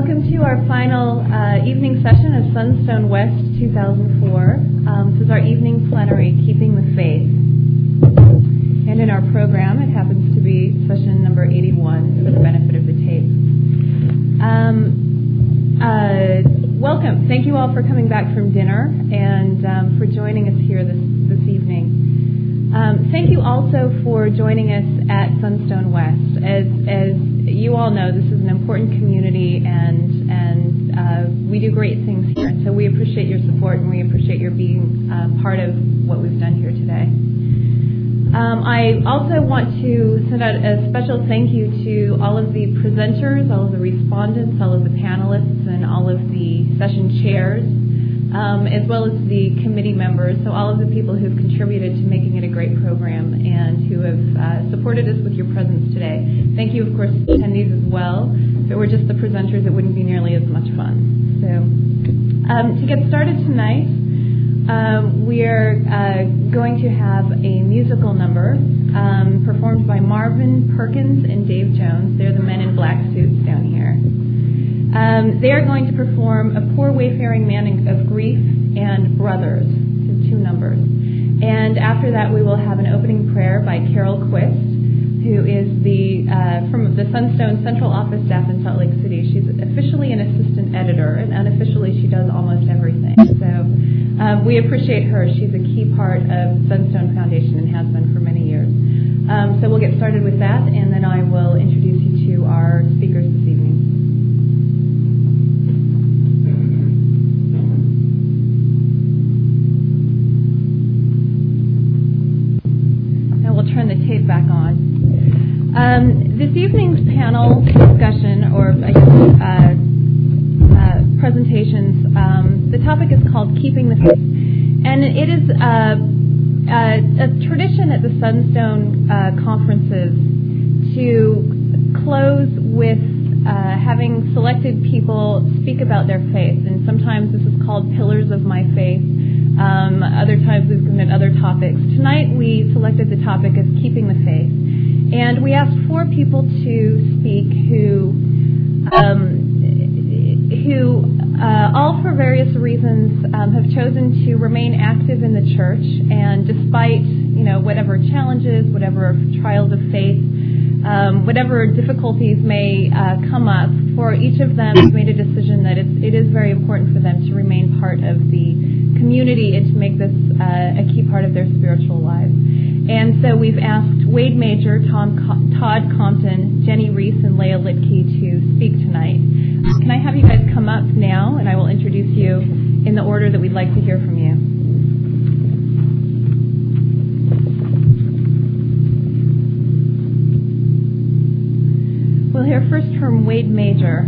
Welcome to our final evening session of Sunstone West 2004. This is our evening plenary, Keeping the Faith. And in our program, it happens to be session number 81 for the benefit of the tape. Welcome. Thank you all for coming back from dinner and for joining us here this evening. Thank you also for joining us at Sunstone West. As you all know, this is an important community, and we do great things here. And so we appreciate your support, and we appreciate your being part of what we've done here today. I also want to send out a special thank you to all of the presenters, all of the respondents, all of the panelists, and all of the session chairs, as well as the committee members, so all of the people who have contributed to making it a great program and who have supported us with your presence today. Thank you, of course, to attendees as well. If it were just the presenters, it wouldn't be nearly as much fun. So, to get started tonight, we're going to have a musical number performed by Marvin Perkins and Dave Jones. They're the men in black suits down here. They are going to perform A Poor Wayfaring Man of Grief and Brothers, so two numbers. And after that, we will have an opening prayer by Carol Quist, who is from the Sunstone Central Office staff in Salt Lake City. She's officially an assistant editor, and unofficially she does almost everything. So we appreciate her. She's a key part of Sunstone Foundation and has been for many years. So we'll get started with that, and then I will introduce you to our speakers this evening. Turn the tape back on. This evening's panel discussion, or presentations, the topic is called Keeping the Faith. And it is a tradition at the Sunstone conferences to close with having selected people speak about their faith. And sometimes this is called Pillars of My Faith. Other times we've given it other topics. Tonight we selected the topic of keeping the faith. And we asked 4 people to speak who all for various reasons have chosen to remain active in the church. And despite, whatever challenges, whatever trials of faith, whatever difficulties may come up, for each of them has made a decision that it is very important for them to remain part of the community and to make this a key part of their spiritual lives. And so we've asked Wade Major, Todd Compton, Jenny Reese, and Leah Litke to speak tonight. Can I have you guys come up now, and I will introduce you in the order that we'd like to hear from you. We'll hear first from Wade Major.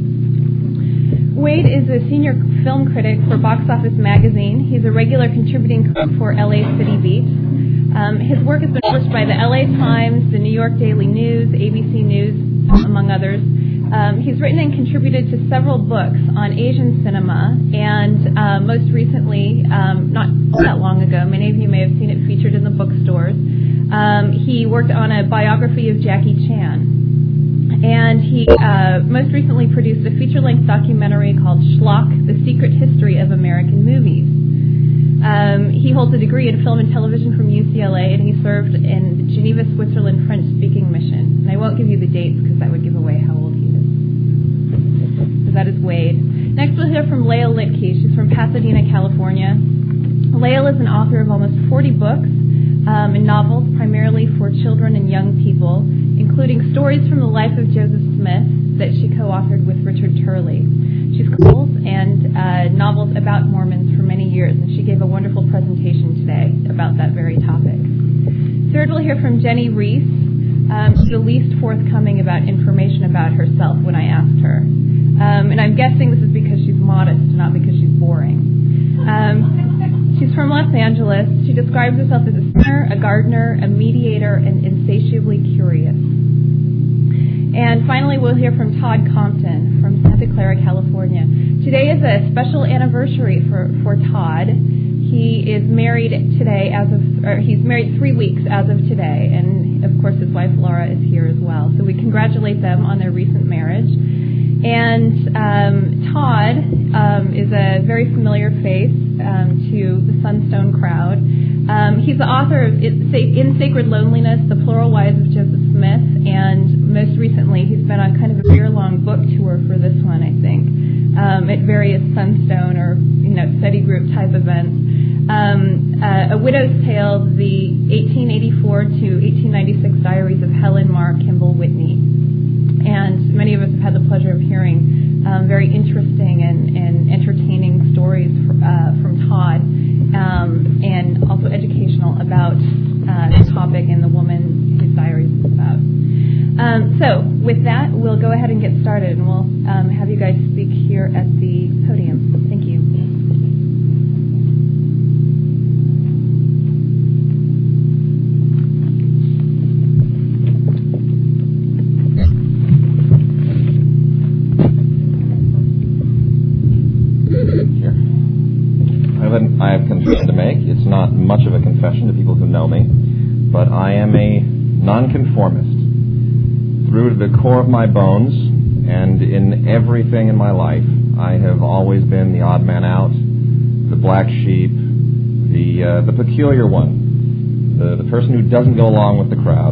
Wade is a senior film critic for Box Office Magazine. He's a regular contributing critic for LA City Beat. His work has been published by the LA Times, the New York Daily News, ABC News, among others. He's written and contributed to several books on Asian cinema, and most recently, not that long ago, many of you may have seen it featured in the bookstores, he worked on a biography of Jackie Chan. And he most recently produced a feature-length documentary called Schlock, The Secret History of American Movies. He holds a degree in film and television from UCLA, and he served in the Geneva, Switzerland French-speaking mission. And I won't give you the dates because that would give away how old he is. So that is Wade. Next we'll hear from Leah Litke. She's from Pasadena, California. Leah is an author of almost 40 books and novels, primarily for children and young people, including stories from the life of Joseph Smith that she co-authored with Richard Turley. She's novels and novels about Mormons for many years, and she gave a wonderful presentation today about that very topic. Third, we'll hear from Jenny Reese. She's the least forthcoming about information about herself when I asked her. And I'm guessing this is because she's modest, not because she's boring. She's from Los Angeles. She describes herself as a singer, a gardener, a mediator, and insatiably curious. And finally, we'll hear from Todd Compton from Santa Clara, California. Today is a special anniversary for Todd. He is married today he's married 3 weeks as of today, and of course his wife Laura is here as well. So we congratulate them on their recent marriage. And Todd is a very familiar face to the Sunstone crowd. He's the author of In Sacred Loneliness, The Plural Wives of Joseph Smith, and most recently he's been on kind of a year-long book tour for this one, I think, at various Sunstone or study group type events. A Widow's Tale, the 1884 to 1896 diaries of Helen Mar Kimball Whitney. And many of us have had the pleasure of hearing very interesting and entertaining stories from Todd, and also educational about the topic and the woman whose diaries is about. So with that, we'll go ahead and get started, and we'll have you guys speak here at the podium. Thank you. I have a confession to make. It's not much of a confession to people who know me, but I am a nonconformist through to the core of my bones, and in everything in my life, I have always been the odd man out, the black sheep, the peculiar one, the person who doesn't go along with the crowd.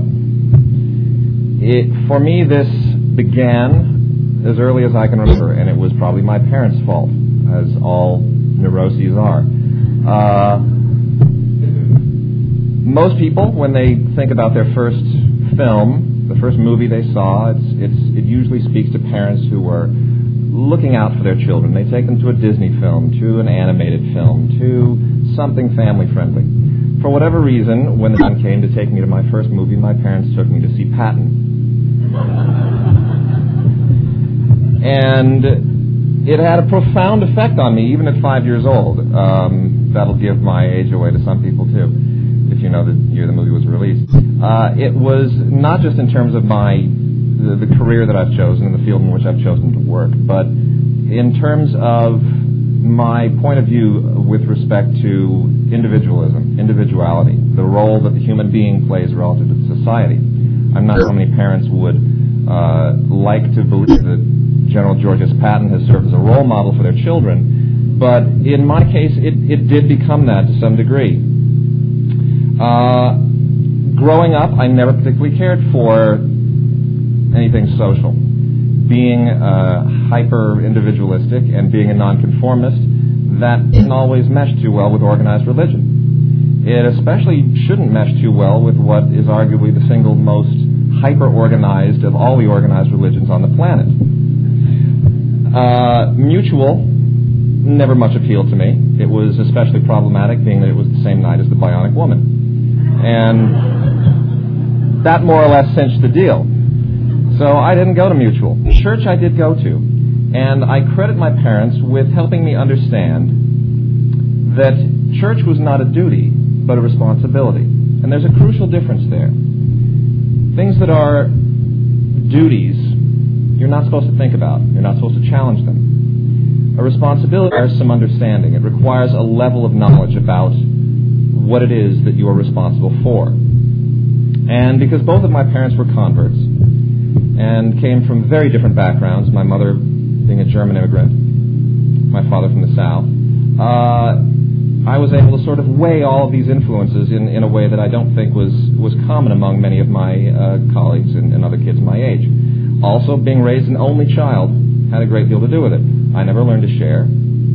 For me, this began as early as I can remember, and it was probably my parents' fault, as all neuroses are. Most people, when they think about their first film, the first movie they saw, it usually speaks to parents who are looking out for their children. They take them to a Disney film, to an animated film, to something family-friendly. For whatever reason, when the time came to take me to my first movie, my parents took me to see Patton. And it had a profound effect on me, even at 5 years old. That'll give my age away to some people, too, if you know the year the movie was released. It was not just in terms of the career that I've chosen and the field in which I've chosen to work, but in terms of my point of view with respect to individuality, the role that the human being plays relative to society. I'm not sure how many parents would like to believe that General George S. Patton has served as a role model for their children, but in my case, it did become that to some degree. Growing up, I never particularly cared for anything social. Being hyper-individualistic and being a nonconformist, that didn't always mesh too well with organized religion. It especially shouldn't mesh too well with what is arguably the single most hyper-organized of all the organized religions on the planet. Mutual never much appealed to me. It was especially problematic, being that it was the same night as the Bionic Woman. And that more or less cinched the deal. So I didn't go to Mutual. Church I did go to. And I credit my parents with helping me understand that church was not a duty, but a responsibility. And there's a crucial difference there. Things that are duties, you're not supposed to think about. You're not supposed to challenge them. A responsibility requires some understanding. It requires a level of knowledge about what it is that you are responsible for. And because both of my parents were converts and came from very different backgrounds, my mother being a German immigrant, my father from the South, I was able to sort of weigh all of these influences in a way that I don't think was common among many of my colleagues and other kids my age. Also, being raised an only child had a great deal to do with it. I never learned to share.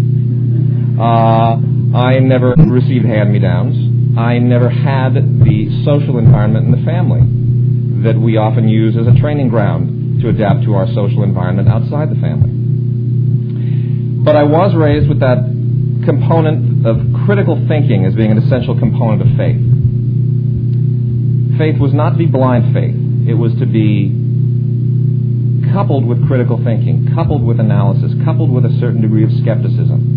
I never received hand-me-downs. I never had the social environment in the family that we often use as a training ground to adapt to our social environment outside the family. But I was raised with that component of critical thinking as being an essential component of faith. Faith was not to be blind faith. It was to be coupled with critical thinking, coupled with analysis, coupled with a certain degree of skepticism.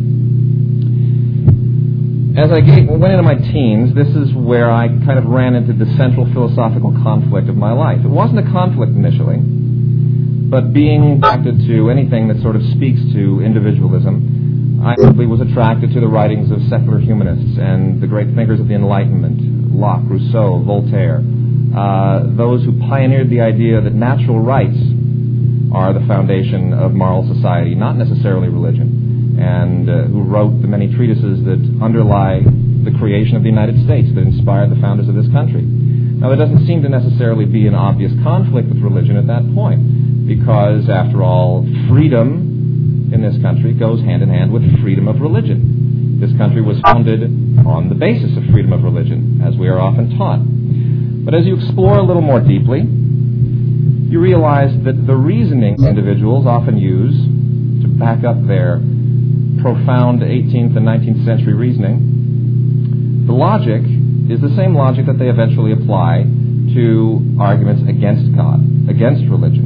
As I went into my teens, this is where I kind of ran into the central philosophical conflict of my life. It wasn't a conflict initially, but being attracted to anything that sort of speaks to individualism, I probably was attracted to the writings of secular humanists and the great thinkers of the Enlightenment, Locke, Rousseau, Voltaire, those who pioneered the idea that natural rights are the foundation of moral society, not necessarily religion, and who wrote the many treatises that underlie the creation of the United States, that inspired the founders of this country. Now, there doesn't seem to necessarily be an obvious conflict with religion at that point, because, after all, freedom in this country goes hand in hand with freedom of religion. This country was founded on the basis of freedom of religion, as we are often taught. But as you explore a little more deeply, you realize that the reasoning individuals often use to back up their profound 18th and 19th century reasoning, the logic is the same logic that they eventually apply to arguments against God, against religion.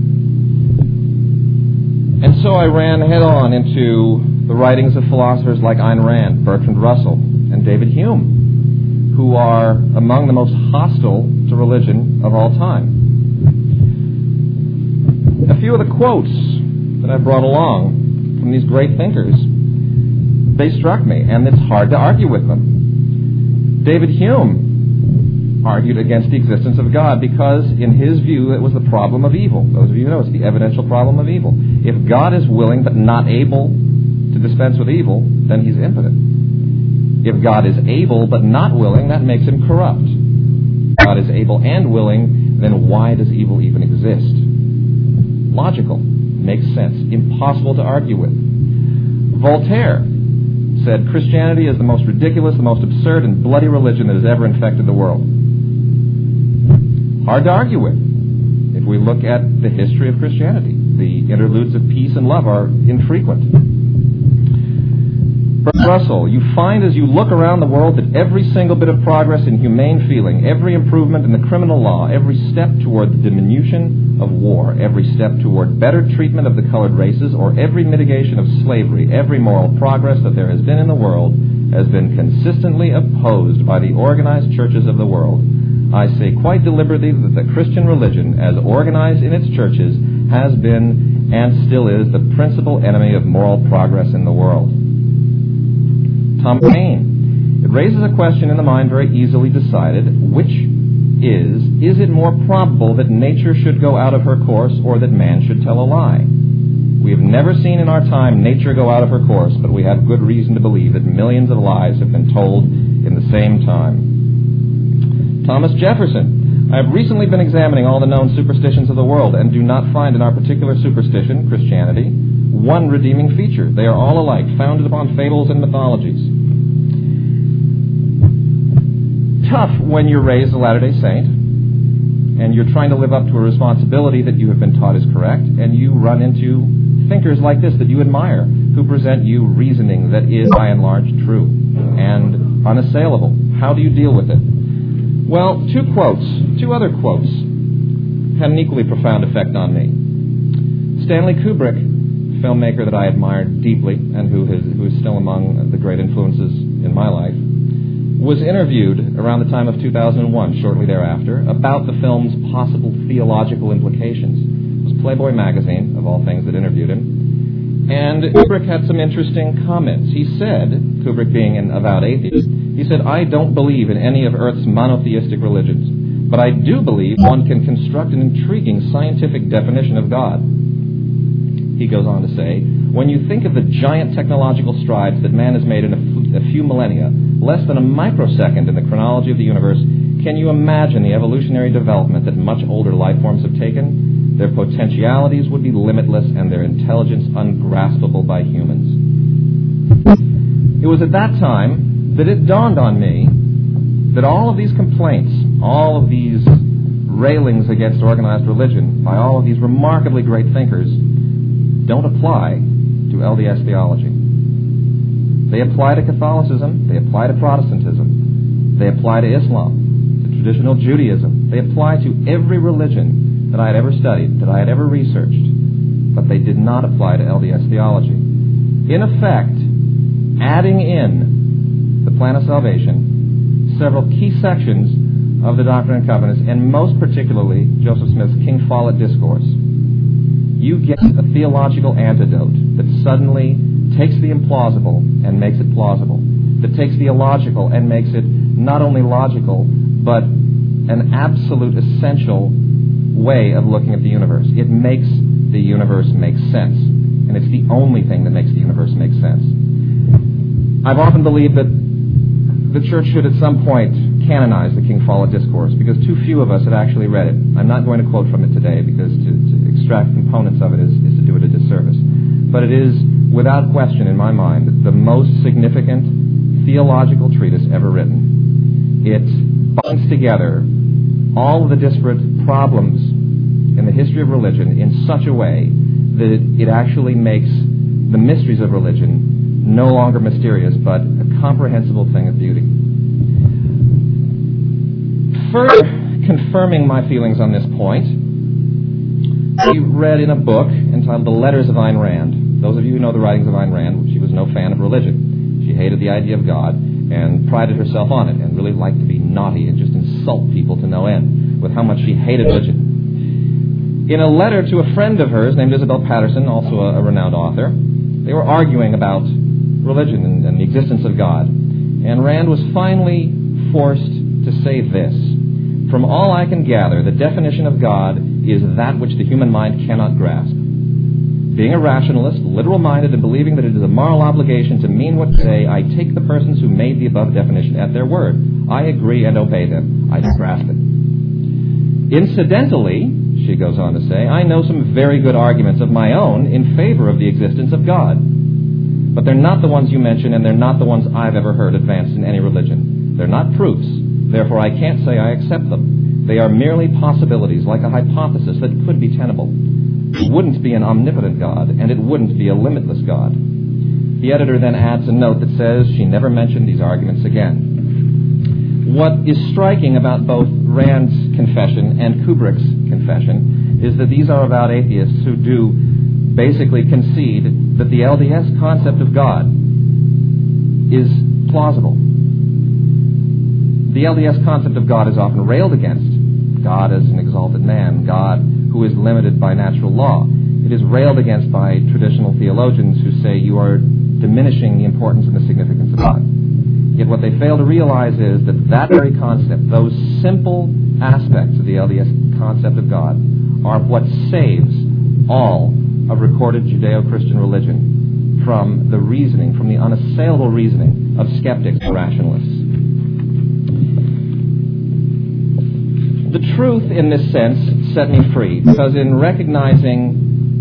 And so I ran head-on into the writings of philosophers like Ayn Rand, Bertrand Russell, and David Hume, who are among the most hostile to religion of all time. A few of the quotes that I brought along from these great thinkers, they struck me, and it's hard to argue with them. David Hume argued against the existence of God because, in his view, it was the problem of evil. Those of you who know, it's the evidential problem of evil. If God is willing but not able to dispense with evil, then he's impotent. If God is able but not willing, that makes him corrupt. If God is able and willing, then why does evil even exist? Logical. Makes sense. Impossible to argue with. Voltaire said Christianity is the most ridiculous, the most absurd and bloody religion that has ever infected the world. Hard to argue with if we look at the history of Christianity. The interludes of peace and love are infrequent. Russell, you find as you look around the world that every single bit of progress in humane feeling, every improvement in the criminal law, every step toward the diminution of war, every step toward better treatment of the colored races, or every mitigation of slavery, every moral progress that there has been in the world has been consistently opposed by the organized churches of the world. I say quite deliberately that the Christian religion, as organized in its churches, has been and still is the principal enemy of moral progress in the world. Tom Paine. It raises a question in the mind very easily decided, which is it more probable that nature should go out of her course or that man should tell a lie? We have never seen in our time nature go out of her course, but we have good reason to believe that millions of lies have been told in the same time. Thomas Jefferson. I have recently been examining all the known superstitions of the world and do not find in our particular superstition, Christianity, one redeeming feature. They are all alike, founded upon fables and mythologies. Tough when you're raised a Latter-day Saint and you're trying to live up to a responsibility that you have been taught is correct, and you run into thinkers like this that you admire, who present you reasoning that is, by and large, true and unassailable. How do you deal with it? Well, two other quotes had an equally profound effect on me. Stanley Kubrick, filmmaker that I admired deeply and who is still among the great influences in my life, was interviewed around the time of 2001, shortly thereafter, about the film's possible theological implications. It was Playboy magazine, of all things, that interviewed him. And Kubrick had some interesting comments. He said, Kubrick being an avowed atheist, he said, I don't believe in any of Earth's monotheistic religions, but I do believe one can construct an intriguing scientific definition of God. He goes on to say, when you think of the giant technological strides that man has made in a few millennia, less than a microsecond in the chronology of the universe, can you imagine the evolutionary development that much older life forms have taken? Their potentialities would be limitless and their intelligence ungraspable by humans. It was at that time that it dawned on me that all of these complaints, all of these railings against organized religion by all of these remarkably great thinkers don't apply to LDS theology. They apply to Catholicism, they apply to Protestantism, they apply to Islam, to traditional Judaism. They apply to every religion that I had ever studied, that I had ever researched, but they did not apply to LDS theology. In effect, adding in the plan of salvation, several key sections of the Doctrine and Covenants, and most particularly Joseph Smith's King Follett Discourse, you get a theological antidote that suddenly takes the implausible and makes it plausible, that takes the illogical and makes it not only logical, but an absolute essential way of looking at the universe. It makes the universe makes sense. And it's the only thing that makes the universe make sense. I've often believed that the Church should at some point canonize the King Follett Discourse, because too few of us have actually read it. I'm not going to quote from it today, because to extract components of it is to do it a disservice. But it is, without question in my mind, the most significant theological treatise ever written. It binds together all of the disparate problems in the history of religion in such a way that it actually makes the mysteries of religion no longer mysterious, but a comprehensible thing of beauty. Further confirming my feelings on this point, we read in a book entitled The Letters of Ayn Rand. Those of you who know the writings of Ayn Rand, she was no fan of religion. She hated the idea of God and prided herself on it and really liked to be naughty and just insult people to no end with how much she hated religion. In a letter to a friend of hers named Isabel Patterson, also a renowned author, they were arguing about religion and the existence of God. And Rand was finally forced to say this: "From all I can gather, the definition of God is that which the human mind cannot grasp. Being a rationalist, literal-minded, and believing that it is a moral obligation to mean what they say, I take the persons who made the above definition at their word. I agree and obey them. I don't grasp it. Incidentally," she goes on to say, "I know some very good arguments of my own in favor of the existence of God. But they're not the ones you mention, and they're not the ones I've ever heard advanced in any religion. They're not proofs. Therefore, I can't say I accept them. They are merely possibilities, like a hypothesis that could be tenable. It wouldn't be an omnipotent God, and it wouldn't be a limitless God." The editor then adds a note that says she never mentioned these arguments again. What is striking about both Rand's confession and Kubrick's confession is that these are about atheists who do basically concede that the LDS concept of God is plausible. The LDS concept of God is often railed against. God as an exalted man, God who is limited by natural law. It is railed against by traditional theologians who say you are diminishing the importance and the significance of God. Yet what they fail to realize is that that very concept, those simple aspects of the LDS concept of God, are what saves all of recorded Judeo-Christian religion from the reasoning, from the unassailable reasoning of skeptics and rationalists. The truth, in this sense, set me free, because in recognizing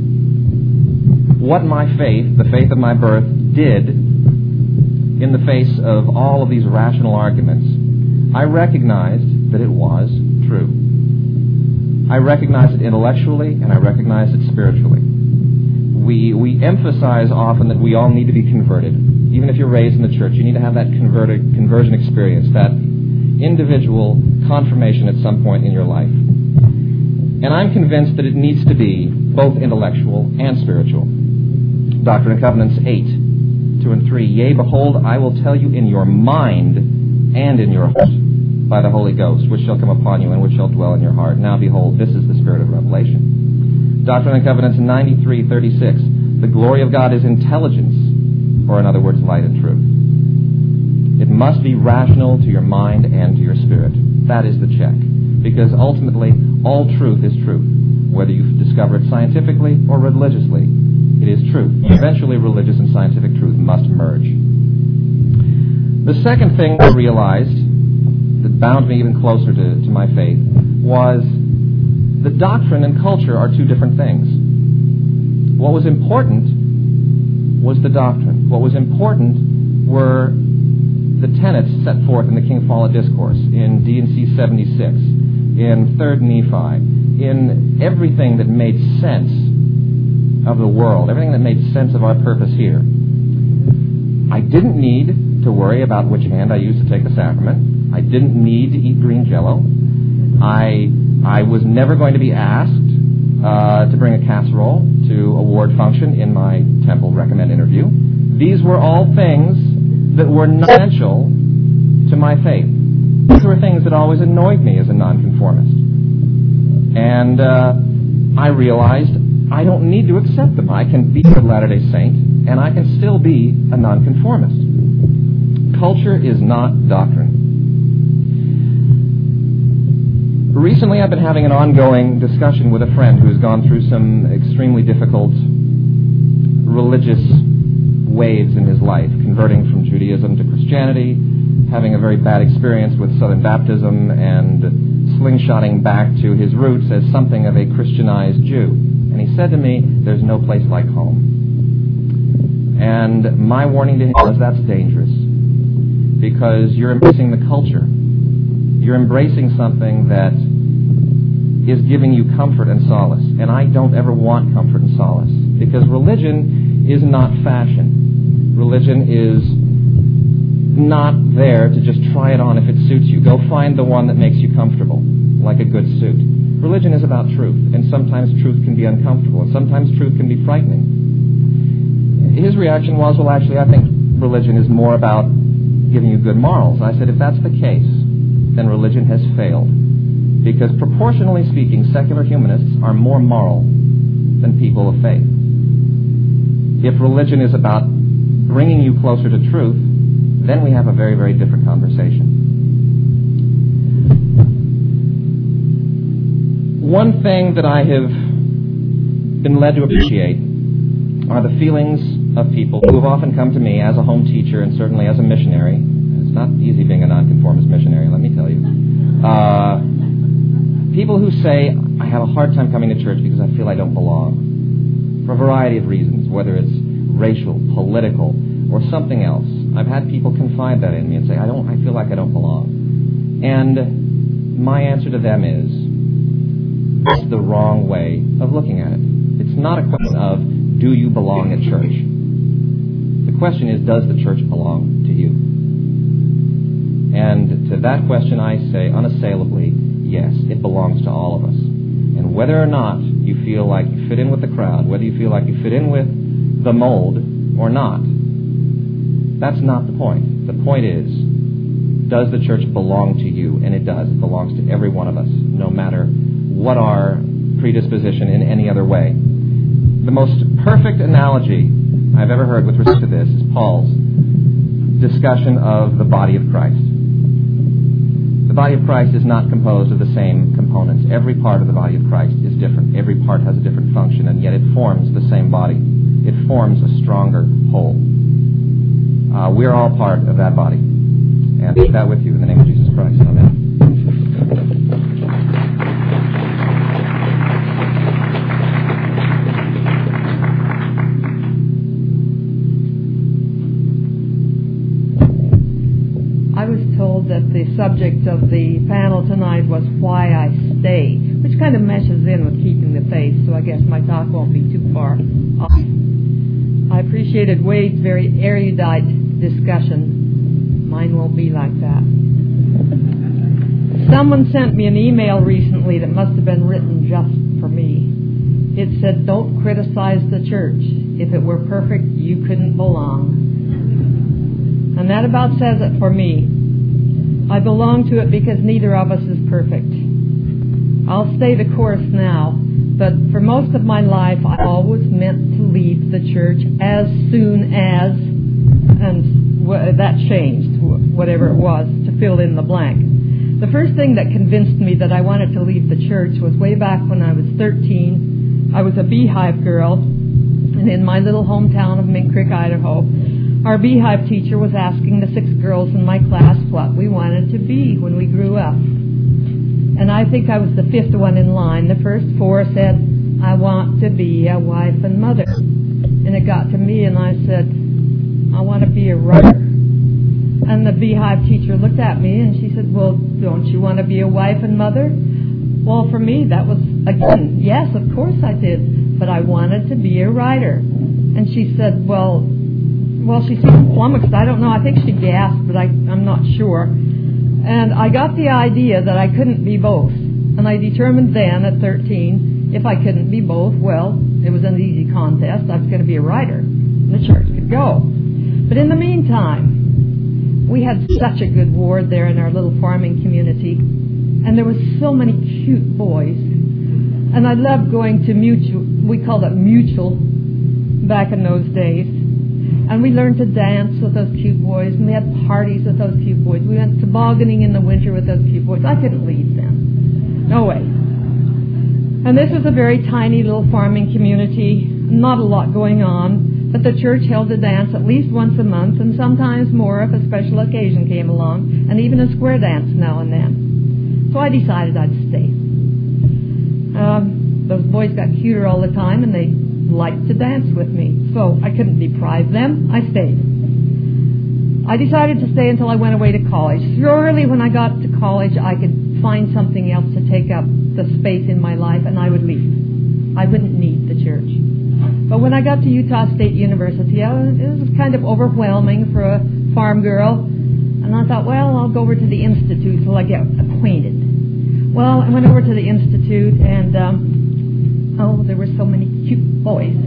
what my faith, the faith of my birth, did in the face of all of these rational arguments, I recognized that it was true. I recognized it intellectually, and I recognized it spiritually. We emphasize often that we all need to be converted. Even if you're raised in the church, you need to have that conversion experience, that individual confirmation at some point in your life. And I'm convinced that it needs to be both intellectual and spiritual. Doctrine and Covenants 8, 2 and 3. "Yea, behold, I will tell you in your mind and in your heart by the Holy Ghost, which shall come upon you and which shall dwell in your heart. Now behold, this is the spirit of revelation." Doctrine and Covenants 93, 36. "The glory of God is intelligence," or in other words, light and truth. It must be rational to your mind and to your spirit. That is the check. Because ultimately, all truth is truth. Whether you discover it scientifically or religiously, it is truth. Eventually, religious and scientific truth must merge. The second thing I realized that bound me even closer to my faith was that doctrine and culture are two different things. What was important was the doctrine. What was important were the tenets set forth in the King Follett Discourse, in D&C 76, in 3rd Nephi, in everything that made sense of the world, everything that made sense of our purpose here. I didn't need to worry about which hand I used to take the sacrament. I didn't need to eat green jello. I was never going to be asked to bring a casserole to a ward function in my temple recommend interview. These were all things that were not essential to my faith. These were things that always annoyed me as a nonconformist. And I realized I don't need to accept them. I can be a Latter-day Saint, and I can still be a nonconformist. Culture is not doctrine. Recently, I've been having an ongoing discussion with a friend who's gone through some extremely difficult religious waves in his life, converting from Judaism to Christianity, having a very bad experience with Southern Baptism, and slingshotting back to his roots as something of a Christianized Jew. And he said to me, there's no place like home. And my warning to him was, that's dangerous, because you're embracing the culture. You're embracing something that is giving you comfort and solace. And I don't ever want comfort and solace, because religion is not fashion. Religion is not there to just try it on if it suits you. Go find the one that makes you comfortable, like a good suit. Religion is about truth, and sometimes truth can be uncomfortable, and sometimes truth can be frightening. His reaction was, well, actually, I think religion is more about giving you good morals. I said, if that's the case, then religion has failed. Because proportionally speaking, secular humanists are more moral than people of faith. If religion is about bringing you closer to truth, then we have a very, very different conversation. One thing that I have been led to appreciate are the feelings of people who have often come to me as a home teacher and certainly as a missionary. It's not easy being a nonconformist missionary, let me tell you. People who say, I have a hard time coming to church because I feel I don't belong, for a variety of reasons, whether it's racial, political, or something else. I've had people confide that in me and say, I feel like I don't belong. And my answer to them is, it's the wrong way of looking at it. It's not a question of, do you belong at church? The question is, does the church belong to you? And to that question I say unassailably, yes, it belongs to all of us. And whether or not you feel like you fit in with the crowd, whether you feel like you fit in with the mold or not, that's not the point. The point is, does the church belong to you? And it does. It belongs to every one of us, no matter what our predisposition in any other way. The most perfect analogy I've ever heard with respect to this is Paul's discussion of the body of Christ. The body of Christ is not composed of the same components. Every part of the body of Christ is different. Every part has a different function, and yet it forms the same body. It forms a stronger whole. We're all part of that body. And I share that with you in the name of Jesus Christ. Amen. I was told that the subject of the panel tonight was why I stay, which kind of meshes in with keeping the faith, so I guess my talk won't be too far off. I appreciated Wade's very erudite discussion. Mine won't be like that. Someone sent me an email recently that must have been written just for me. It said, don't criticize the church. If it were perfect, you couldn't belong. And that about says it for me. I belong to it because neither of us is perfect. I'll stay the course now, but for most of my life, I always meant to leave the church as soon as, and that changed, whatever it was, to fill in the blank. The first thing that convinced me that I wanted to leave the church was way back when I was 13. I was a Beehive girl, and in my little hometown of Mink Creek, Idaho, our Beehive teacher was asking the 6 girls in my class what we wanted to be when we grew up. And I think I was the 5th one in line. The first 4 said, I want to be a wife and mother. And it got to me and I said, I want to be a writer. And the Beehive teacher looked at me and she said, well, don't you want to be a wife and mother? Well, for me, that was, again, yes, of course I did. But I wanted to be a writer. And she said, well, she seemed flummoxed. I don't know. I think she gasped, but I'm not sure. And I got the idea that I couldn't be both. And I determined then at 13, if I couldn't be both, well, it was an easy contest. I was going to be a writer. And the church could go. But in the meantime, we had such a good ward there in our little farming community. And there were so many cute boys. And I loved going to Mutual. We called it Mutual back in those days. And we learned to dance with those cute boys, and we had parties with those cute boys. We went tobogganing in the winter with those cute boys. I couldn't leave them. No way. And this was a very tiny little farming community, not a lot going on, but the church held a dance at least once a month, and sometimes more if a special occasion came along, and even a square dance now and then. So I decided I'd stay. Those boys got cuter all the time, and they liked to dance with me, so I couldn't deprive them. I stayed. I decided to stay until I went away to college. Surely when I got to college, I could find something else to take up the space in my life, and I would leave. I wouldn't need the church. But when I got to Utah State University, it was kind of overwhelming for a farm girl, and I thought, well, I'll go over to the Institute till I get acquainted. Well, I went over to the Institute, and there were so many cute boys.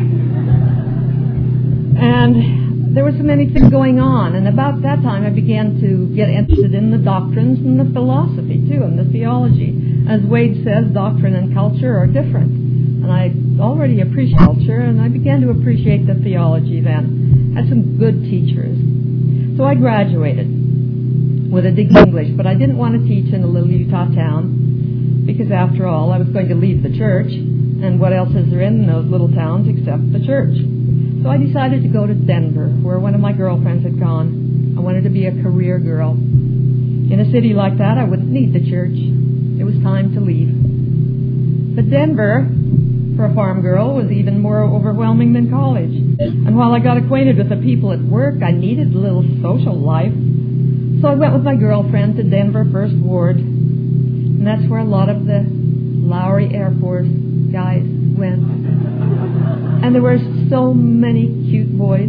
And there were so many things going on, and about that time I began to get interested in the doctrines and the philosophy, too, and the theology. As Wade says, doctrine and culture are different. And I already appreciate culture, and I began to appreciate the theology then. Had some good teachers. So I graduated with a degree in English, but I didn't want to teach in a little Utah town, because after all, I was going to leave the church, and what else is there in those little towns except the church? So I decided to go to Denver, where one of my girlfriends had gone. I wanted to be a career girl. In a city like that, I wouldn't need the church. It was time to leave. But Denver, for a farm girl, was even more overwhelming than college. And while I got acquainted with the people at work, I needed a little social life. So I went with my girlfriend to Denver First Ward. And that's where a lot of the Lowry Air Force guys went. And there were so many cute boys.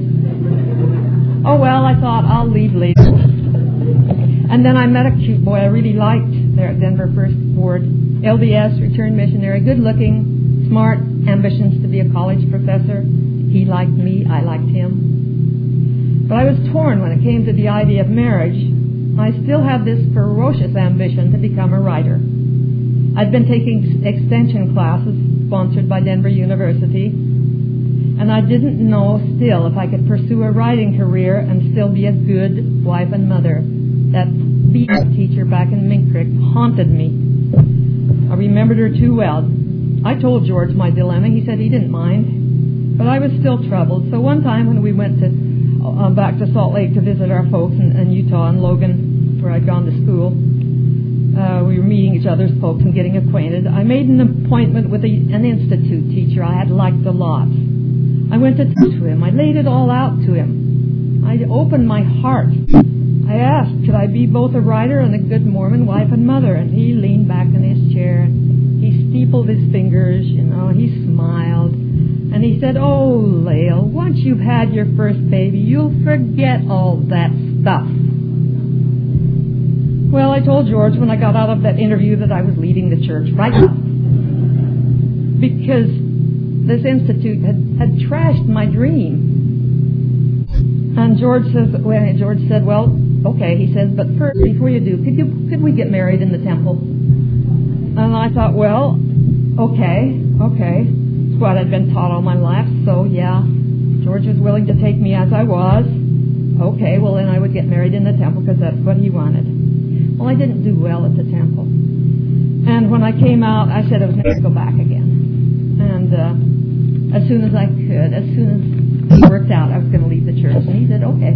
Oh, well, I thought, I'll leave later. And then I met a cute boy I really liked there at Denver First Ward. LDS, returned missionary, good-looking, smart, ambitions to be a college professor. He liked me, I liked him. But I was torn when it came to the idea of marriage. I still had this ferocious ambition to become a writer. I'd been taking extension classes sponsored by Denver University, and I didn't know still if I could pursue a writing career and still be a good wife and mother. That BS teacher back in Mink Creek haunted me. I remembered her too well. I told George my dilemma. He said he didn't mind, but I was still troubled. So one time when we went to back to Salt Lake to visit our folks in Utah and Logan, where I'd gone to school, we were meeting each other's folks and getting acquainted. I made an appointment with an institute teacher I had liked a lot. I went to talk to him. I laid it all out to him. I opened my heart. I asked, could I be both a writer and a good Mormon wife and mother? And he leaned back in his chair. He steepled his fingers, he smiled. And he said, oh, Lael, once you've had your first baby, you'll forget all that stuff. Well, I told George when I got out of that interview that I was leaving the church right now. Because this institute had trashed my dream. And George said, well, okay, he said, but first, before you do, could we get married in the temple? And I thought, well, okay. It's what I'd been taught all my life, so yeah, George was willing to take me as I was. Okay, well then I would get married in the temple because that's what he wanted. Well, I didn't do well at the temple. And when I came out, I said I was never going to go back again. And as soon as I could, as soon as it worked out, I was going to leave the church. And he said, okay.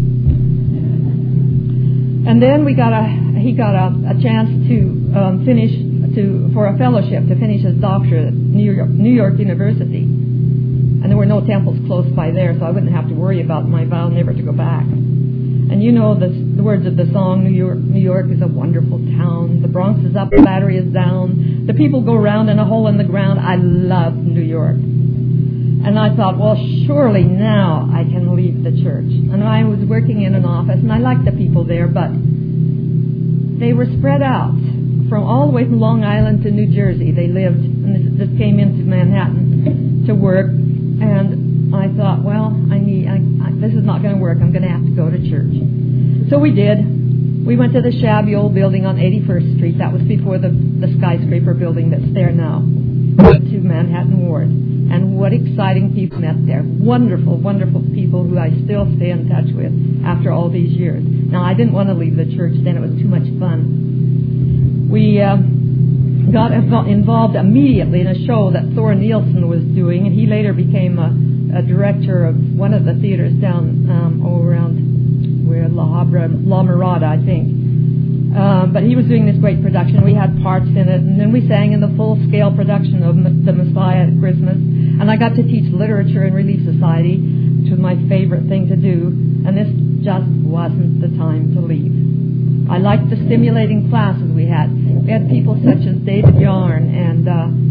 And then he got a chance to for a fellowship to finish his doctorate at New York University. And there were no temples close by there, so I wouldn't have to worry about my vow never to go back. And you know the words of the song, New York is a wonderful town. The Bronx is up, the Battery is down. The people go round in a hole in the ground. I love New York. And I thought, well, surely now I can leave the church. And I was working in an office, and I liked the people there, but they were spread out from all the way from Long Island to New Jersey. They lived, and this came into Manhattan to work. And I thought, well, this is not going to work. I'm going to have to go to church. So we did. We went to the shabby old building on 81st Street. That was before the skyscraper building that's there now. To Manhattan Ward. And what exciting people met there. Wonderful, wonderful people who I still stay in touch with after all these years. Now, I didn't want to leave the church then. It was too much fun. We got involved immediately in a show that Thor Nielsen was doing, and he later became a director of one of the theaters down around where La Mirada, I think. But he was doing this great production. We had parts in it, and then we sang in the full-scale production of The Messiah at Christmas. And I got to teach literature in Relief Society, which was my favorite thing to do. And this just wasn't the time to leave. I liked the stimulating classes we had. We had people such as David Yarn and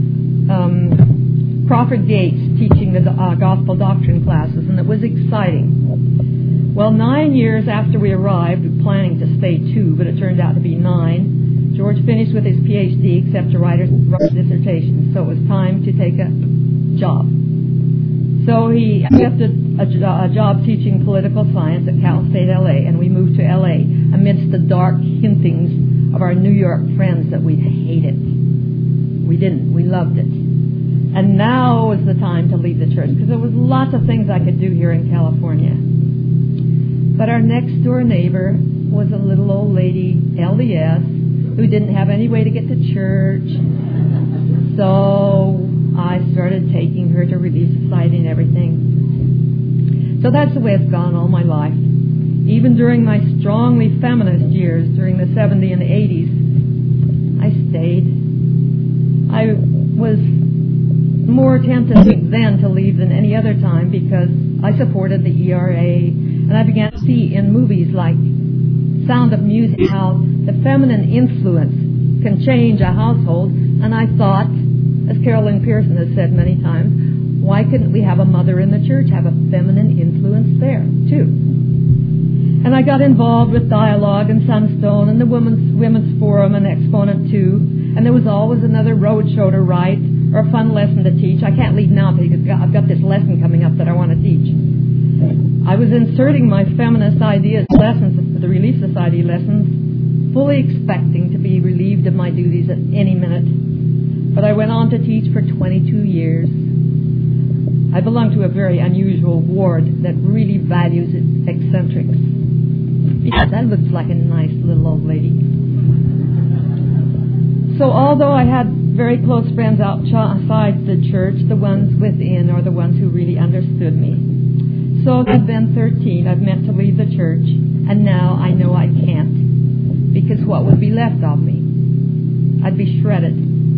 Crawford Gates teaching the gospel doctrine classes, and it was exciting. Well, 9 years after we arrived, we were planning to stay 2, but it turned out to be 9. George finished with his PhD, except to write his dissertation, so it was time to take a job. So he accepted a job teaching political science at Cal State LA, and we moved to LA amidst the dark hintings of our New York friends that we hated. We didn't. We loved it. And now was the time to leave the church, because there was lots of things I could do here in California. But our next door neighbor was a little old lady, LDS, who didn't have any way to get to church. So I started taking her to Relief Society and everything. So that's the way it's gone all my life. Even during my strongly feminist years, during the 70s and the 80s, I stayed. I was more tempted then to leave than any other time because I supported the ERA, and I began to see in movies like Sound of Music how the feminine influence can change a household, and I thought, as Carolyn Pearson has said many times, why couldn't we have a mother in the church have a feminine influence there, too? And I got involved with Dialogue and Sunstone and the Women's Forum and Exponent 2, and there was always another road show to write or a fun lesson to teach. I can't leave now because I've got this lesson coming up that I want to teach. I was inserting my feminist ideas lessons, the Relief Society lessons, fully expecting to be relieved of my duties at any minute. But I went on to teach for 22 years. I belong to a very unusual ward that really values its eccentrics. Yeah, that looks like a nice little old lady. So although I had very close friends outside the church, the ones within are the ones who really understood me. So I've been 13. I've meant to leave the church, and now I know I can't, because what would be left of me? I'd be shredded.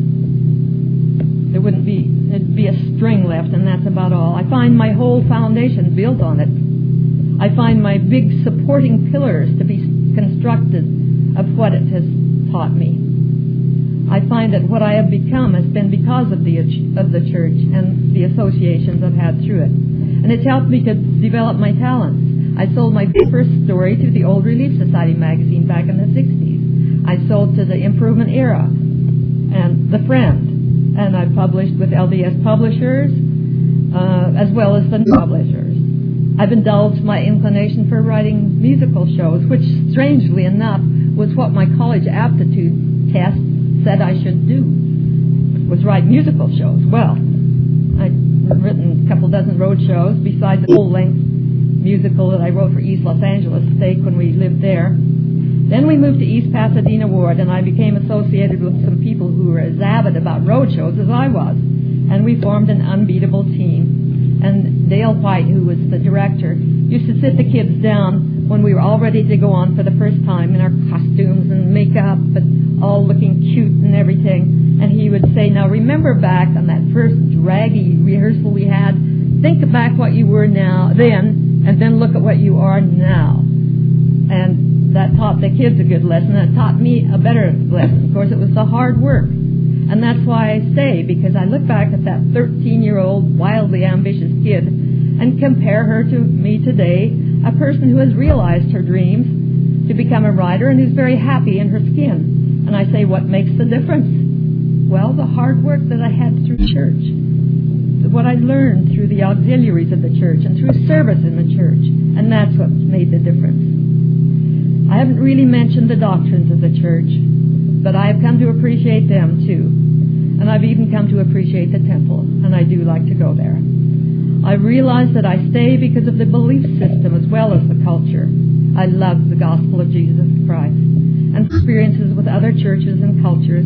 There'd be a string left, and that's about all. I find my whole foundation built on it. I find my big supporting pillars to be constructed of what it has taught me. I find that what I have become has been because of the church and the associations I've had through it. And it's helped me to develop my talents. I sold my first story to the Old Relief Society magazine back in the 60s. I sold to the Improvement Era and The Friend. And I published with LDS publishers as well as the publishers. I've indulged my inclination for writing musical shows, which, strangely enough, was what my college aptitude test said I should do, was write musical shows. Well, I've written a couple dozen road shows, besides a full-length musical that I wrote for East Los Angeles Stake when we lived there. Then we moved to East Pasadena Ward, and I became associated with some people who were as avid about road shows as I was. And we formed an unbeatable team. And Dale White, who was the director, used to sit the kids down when we were all ready to go on for the first time in our costumes and makeup and all looking cute and everything. And he would say, now remember back on that first draggy rehearsal we had, think back what you were then, and then look at what you are now. And that taught the kids a good lesson. That taught me a better lesson. Of course, it was the hard work. And that's why I say, because I look back at that 13-year-old wildly ambitious kid and compare her to me today, a person who has realized her dreams to become a writer and who's very happy in her skin. And I say, what makes the difference? Well, the hard work that I had through church, what I learned through the auxiliaries of the church and through service in the church, and that's what made the difference. I haven't really mentioned the doctrines of the church, but I have come to appreciate them too. And I've even come to appreciate the temple, and I do like to go there. I realize that I stay because of the belief system as well as the culture. I love the gospel of Jesus Christ and experiences with other churches and cultures.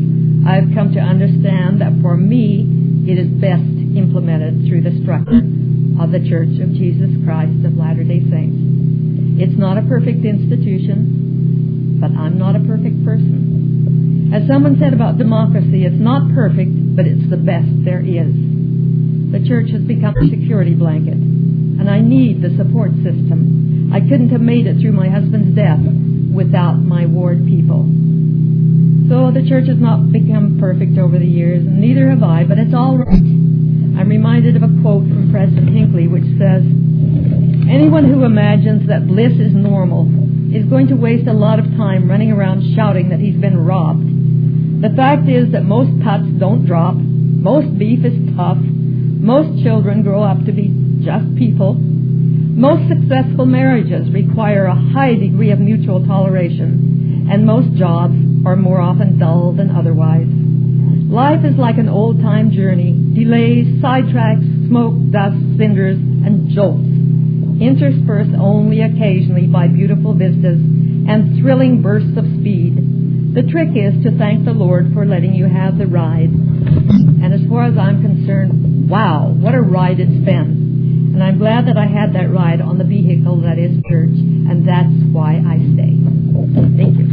I've come to understand that for me, it is best implemented through the structure of the Church of Jesus Christ of Latter-day Saints. It's not a perfect institution, but I'm not a perfect person. As someone said about democracy, it's not perfect, but it's the best there is. The church has become a security blanket, and I need the support system. I couldn't have made it through my husband's death without my ward people. So the church has not become perfect over the years, and neither have I, but it's all right. I'm reminded of a quote from President Hinckley which says, "Anyone who imagines that bliss is normal is going to waste a lot of time running around shouting that he's been robbed. The fact is that most cuts don't drop, most beef is tough, most children grow up to be just people, most successful marriages require a high degree of mutual toleration, and most jobs are more often dull than otherwise. Life is like an old-time journey, delays, sidetracks, smoke, dust, cinders, and jolts, interspersed only occasionally by beautiful vistas and thrilling bursts of speed. The trick is to thank the Lord for letting you have the ride. And as far as I'm concerned, wow, what a ride it's been. And I'm glad that I had that ride on the vehicle that is church, and that's why I stay." Thank you.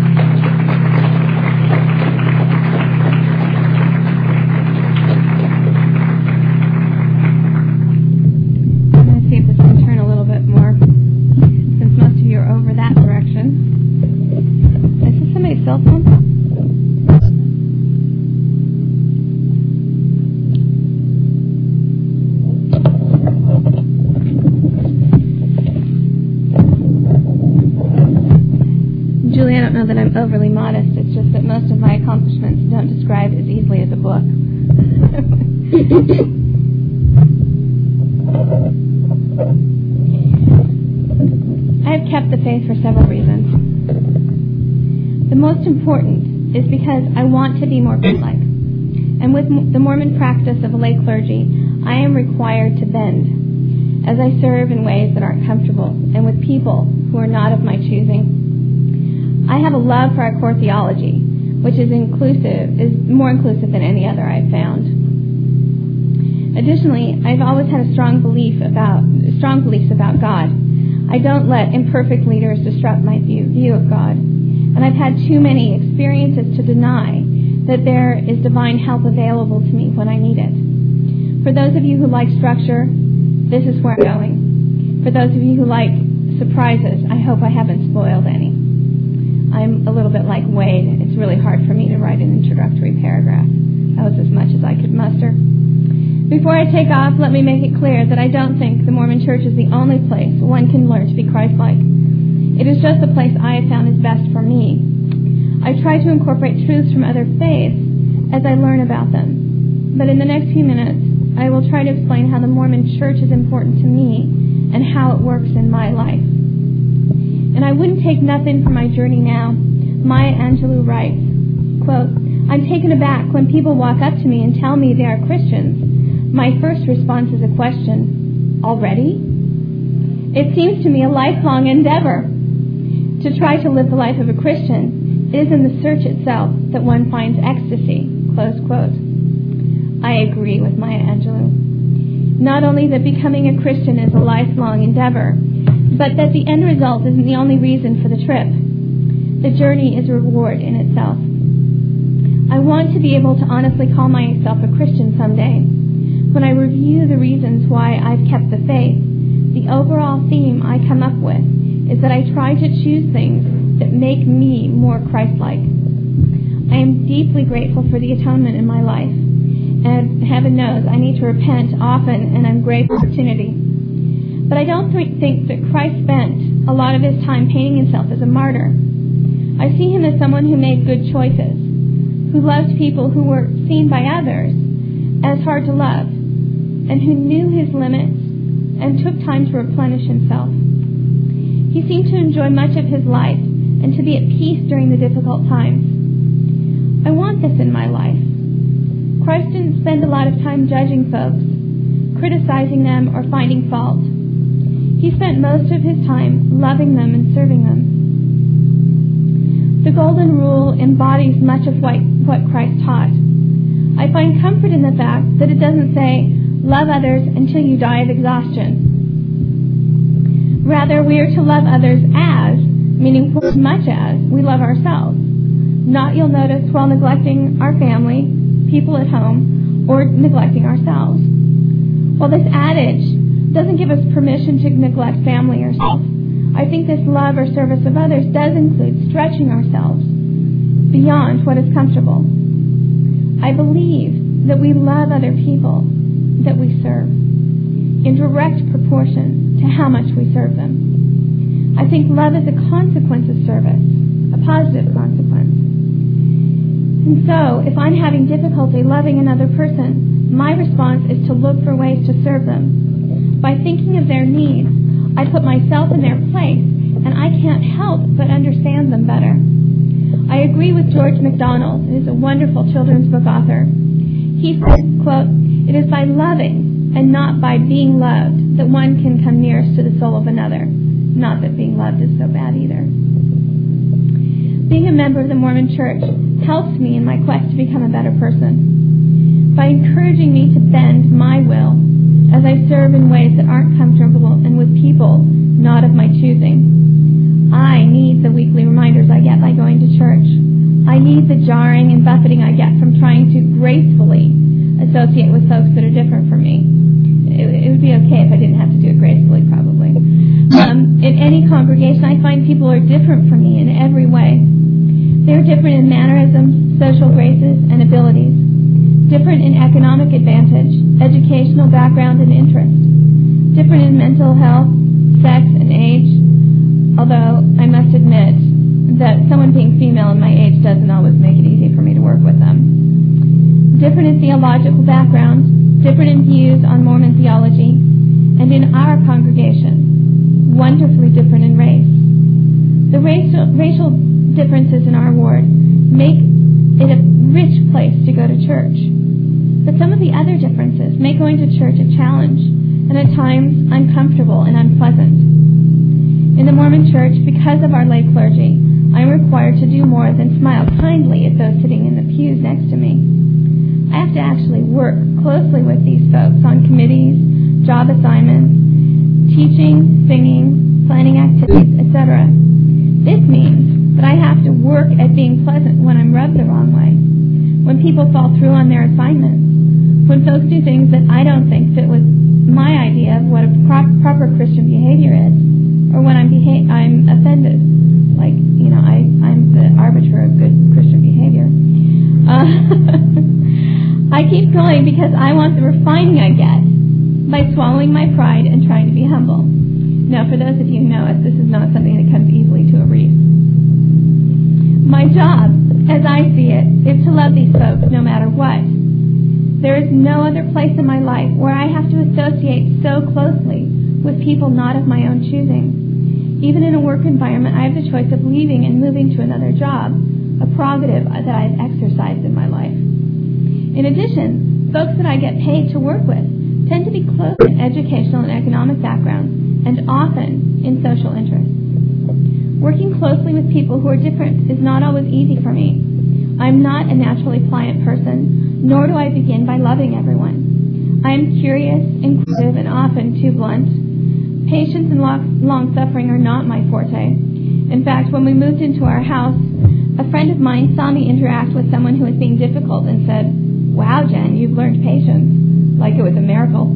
I'm going to see if this can turn a little bit more, since most of you are over that direction. Is this somebody's cell phone? Julie, I don't know that I'm overly modest. It's just that most of my accomplishments don't describe as easily as a book. I have kept the faith for several reasons. The most important is because I want to be more Christ-like. And with the Mormon practice of lay clergy, I am required to bend as I serve in ways that aren't comfortable and with people who are not of my choosing. I have a love for our core theology, which is more inclusive than any other I've found. Additionally, I've always had strong beliefs about God. I don't let imperfect leaders disrupt my view of God. And I've had too many experiences to deny that there is divine help available to me when I need it. For those of you who like structure, this is where I'm going. For those of you who like surprises, I hope I haven't spoiled any. I'm a little bit like Wade. It's really hard for me to write an introductory paragraph. That was as much as I could muster. Before I take off, let me make it clear that I don't think the Mormon Church is the only place one can learn to be Christ-like. It is just the place I have found is best for me. I try to incorporate truths from other faiths as I learn about them. But in the next few minutes, I will try to explain how the Mormon Church is important to me and how it works in my life. And I wouldn't take nothing from my journey now. Maya Angelou writes, quote, "I'm taken aback when people walk up to me and tell me they are Christians. My first response is a question, already? It seems to me a lifelong endeavor. To try to live the life of a Christian, it is in the search itself that one finds ecstasy," close quote. I agree with Maya Angelou. Not only that becoming a Christian is a lifelong endeavor, but that the end result isn't the only reason for the trip. The journey is a reward in itself. I want to be able to honestly call myself a Christian someday. When I review the reasons why I've kept the faith, the overall theme I come up with is that I try to choose things that make me more Christ-like. I am deeply grateful for the atonement in my life, and heaven knows I need to repent often, and I'm grateful for the opportunity. But I don't think that Christ spent a lot of his time painting himself as a martyr. I see him as someone who made good choices, who loved people who were seen by others as hard to love, and who knew his limits and took time to replenish himself. He seemed to enjoy much of his life and to be at peace during the difficult times. I want this in my life. Christ didn't spend a lot of time judging folks, criticizing them, or finding fault. He spent most of his time loving them and serving them. The Golden Rule embodies much of what what Christ taught. I find comfort in the fact that it doesn't say, love others until you die of exhaustion. Rather, we are to love others as, meaning for as much as, we love ourselves. Not, you'll notice, while neglecting our family, people at home, or neglecting ourselves. While this adage doesn't give us permission to neglect family or self, I think this love or service of others does include stretching ourselves beyond what is comfortable. I believe that we love other people that we serve in direct proportion to how much we serve them. I think love is a consequence of service, a positive consequence. And so, if I'm having difficulty loving another person, my response is to look for ways to serve them. By thinking of their needs, I put myself in their place, and I can't help but understand them better. I agree with George MacDonald, who's a wonderful children's book author. He said, quote, "It is by loving and not by being loved that one can come nearest to the soul of another. Not that being loved is so bad either." Being a member of the Mormon Church helps me in my quest to become a better person by encouraging me to bend my will as I serve in ways that aren't comfortable and with people not of my choosing. I need the weekly reminders I get by going to church. I need the jarring and buffeting I get from trying to gracefully associate with folks that are different from me. It would be okay if I didn't have to do it gracefully, probably. In any congregation, I find people are different from me in every way. They're different in mannerisms, social graces, and abilities. Different in economic advantage, educational background, and interest. Different in mental health, sex, and age. Although I must admit that someone being female in my age doesn't always make it easy for me to work with them. Different in theological background, different in views on Mormon theology, and in our congregation, wonderfully different in race. The racial differences in our ward make it a rich place to go to church. But some of the other differences make going to church a challenge, and at times uncomfortable and unpleasant. In the Mormon Church, because of our lay clergy, I am required to do more than smile kindly at those sitting in the pews next to me. I have to actually work closely with these folks on committees, job assignments, teaching, singing, planning activities, etc. This means that I have to work at being pleasant when I'm rubbed the wrong way, when people fall through on their assignments, when folks do things that I don't think fit with my idea of what a proper Christian behavior is, or when I'm offended, like, I'm the arbiter of good Christian behavior. I keep going because I want the refining I get by swallowing my pride and trying to be humble. Now, for those of you who know us, this is not something that comes easily to a wreath. My job, as I see it, is to love these folks no matter what. There is no other place in my life where I have to associate so closely with people not of my own choosing. Even in a work environment, I have the choice of leaving and moving to another job, a prerogative that I've exercised in my life. In addition, folks that I get paid to work with tend to be close in educational and economic backgrounds, and often in social interests. Working closely with people who are different is not always easy for me. I'm not a naturally pliant person, nor do I begin by loving everyone. I am curious, inquisitive, and often too blunt. Patience and long-suffering are not my forte. In fact, when we moved into our house, a friend of mine saw me interact with someone who was being difficult and said, "Wow, Jen, you've learned patience," like it was a miracle,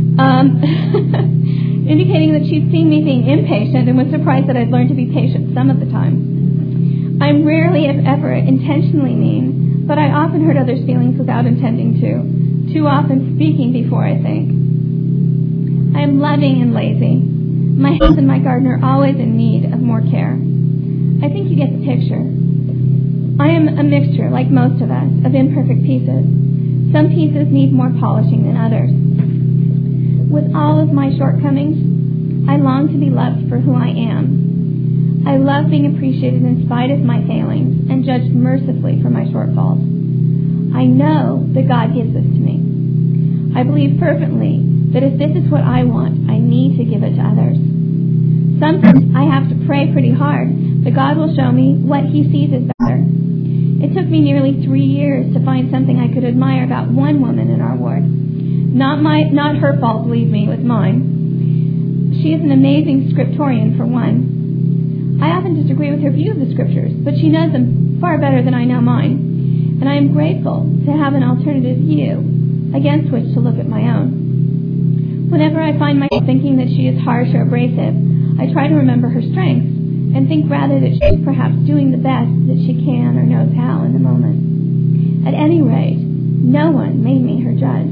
indicating that she'd seen me being impatient and was surprised that I'd learned to be patient some of the time. I'm rarely, if ever, intentionally mean, but I often hurt others' feelings without intending to, too often speaking before I think. I am loving and lazy. My house and my garden are always in need of more care. I think you get the picture. I am a mixture, like most of us, of imperfect pieces. Some pieces need more polishing than others. With all of my shortcomings, I long to be loved for who I am. I love being appreciated in spite of my failings and judged mercifully for my shortfalls. I know that God gives this to me. I believe fervently that if this is what I want, I need to give it to others. Sometimes I have to pray pretty hard that God will show me what He sees as better. It took me nearly 3 years to find something I could admire about one woman in our ward. Not her fault, believe me, it was mine. She is an amazing scriptorian, for one. I often disagree with her view of the scriptures, but she knows them far better than I know mine, and I am grateful to have an alternative view against which to look at my own. Whenever I find myself thinking that she is harsh or abrasive, I try to remember her strengths and think rather that she is perhaps doing the best that she can or knows how in the moment. At any rate, no one made me her judge.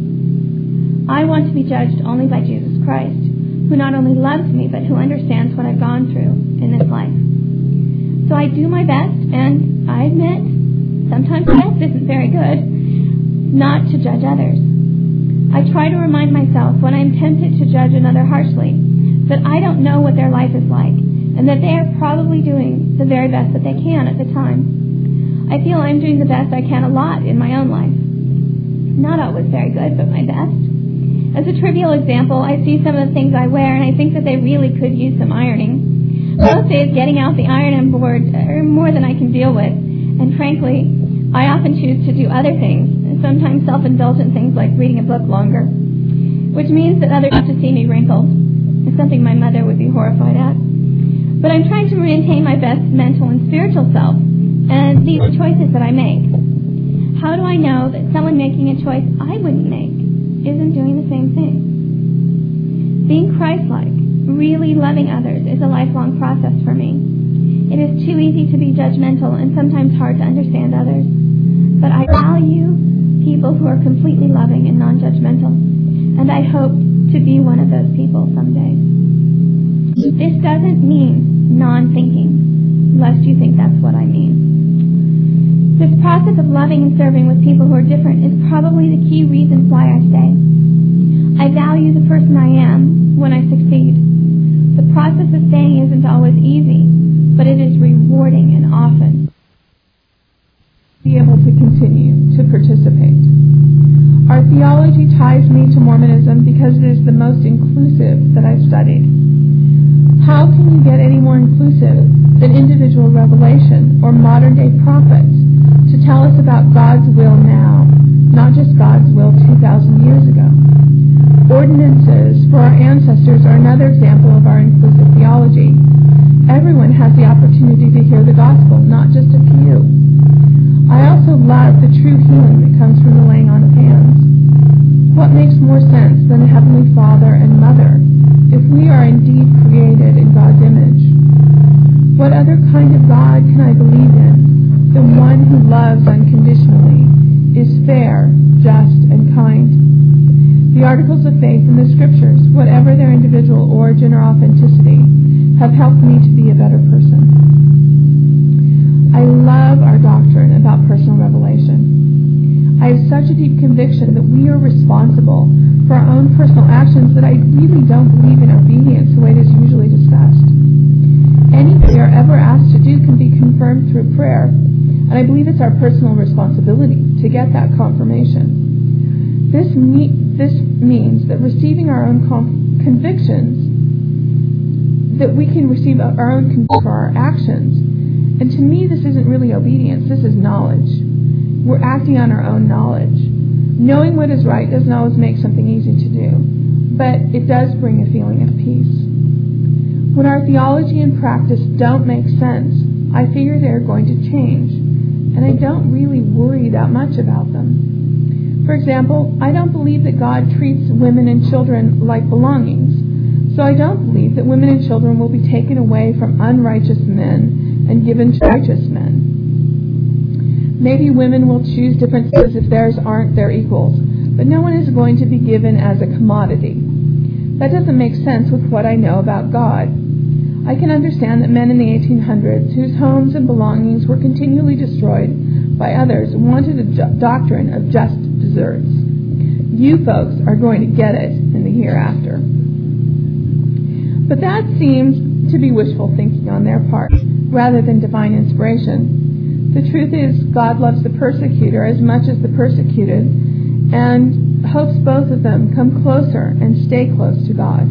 I want to be judged only by Jesus Christ, who not only loves me, but who understands what I've gone through in this life. So I do my best, and I admit, sometimes my best isn't very good, not to judge others. I try to remind myself when I'm tempted to judge another harshly that I don't know what their life is like, and that they are probably doing the very best that they can at the time. I feel I'm doing the best I can a lot in my own life. Not always very good, but my best. As a trivial example, I see some of the things I wear, and I think that they really could use some ironing. Most days getting out the ironing board are more than I can deal with, and frankly, I often choose to do other things, sometimes self-indulgent things like reading a book longer, which means that others have to see me wrinkled. It's something my mother would be horrified at. But I'm trying to maintain my best mental and spiritual self, and these are choices that I make. How do I know that someone making a choice I wouldn't make isn't doing the same thing? Being Christ-like, really loving others, is a lifelong process for me. It is too easy to be judgmental and sometimes hard to understand others. But I value people who are completely loving and non-judgmental, and I hope to be one of those people someday. This doesn't mean non-thinking, lest you think that's what I mean. This process of loving and serving with people who are different is probably the key reason why I stay. I value the person I am when I succeed. The process of staying isn't always easy, but it is rewarding and often. Be able to continue to participate. Our theology ties me to Mormonism because it is the most inclusive that I've studied. How can you get any more inclusive than individual revelation or modern-day prophets to tell us about God's will now, not just God's will 2,000 years ago? Ordinances for our ancestors are another example of our inclusive theology. Everyone has the opportunity to hear the gospel, not just a few. I also love the true healing that comes from the laying on of hands. What makes more sense than a Heavenly Father and Mother if we are indeed created in God's image? What other kind of God can I believe in than one who loves unconditionally, is fair, just, and kind? The articles of faith in the Scriptures, whatever their individual origin or authenticity, have helped me to be a better person. I love our doctrine about personal revelation. I have such a deep conviction that we are responsible for our own personal actions that I really don't believe in obedience the way it is usually discussed. Anything we are ever asked to do can be confirmed through prayer, and I believe it's our personal responsibility to get that confirmation. This means that receiving our own convictions, that we can receive our own conviction for our actions. And to me, this isn't really obedience, this is knowledge. We're acting on our own knowledge. Knowing what is right doesn't always make something easy to do, but it does bring a feeling of peace. When our theology and practice don't make sense, I figure they're going to change, and I don't really worry that much about them. For example, I don't believe that God treats women and children like belongings, so I don't believe that women and children will be taken away from unrighteous men and given to righteous men. Maybe women will choose differences if theirs aren't their equals, but no one is going to be given as a commodity. That doesn't make sense with what I know about God. I can understand that men in the 1800s, whose homes and belongings were continually destroyed by others, wanted a doctrine of just deserts. You folks are going to get it in the hereafter. But that seems to be wishful thinking on their part, rather than divine inspiration. The truth is, God loves the persecutor as much as the persecuted, and hopes both of them come closer and stay close to God.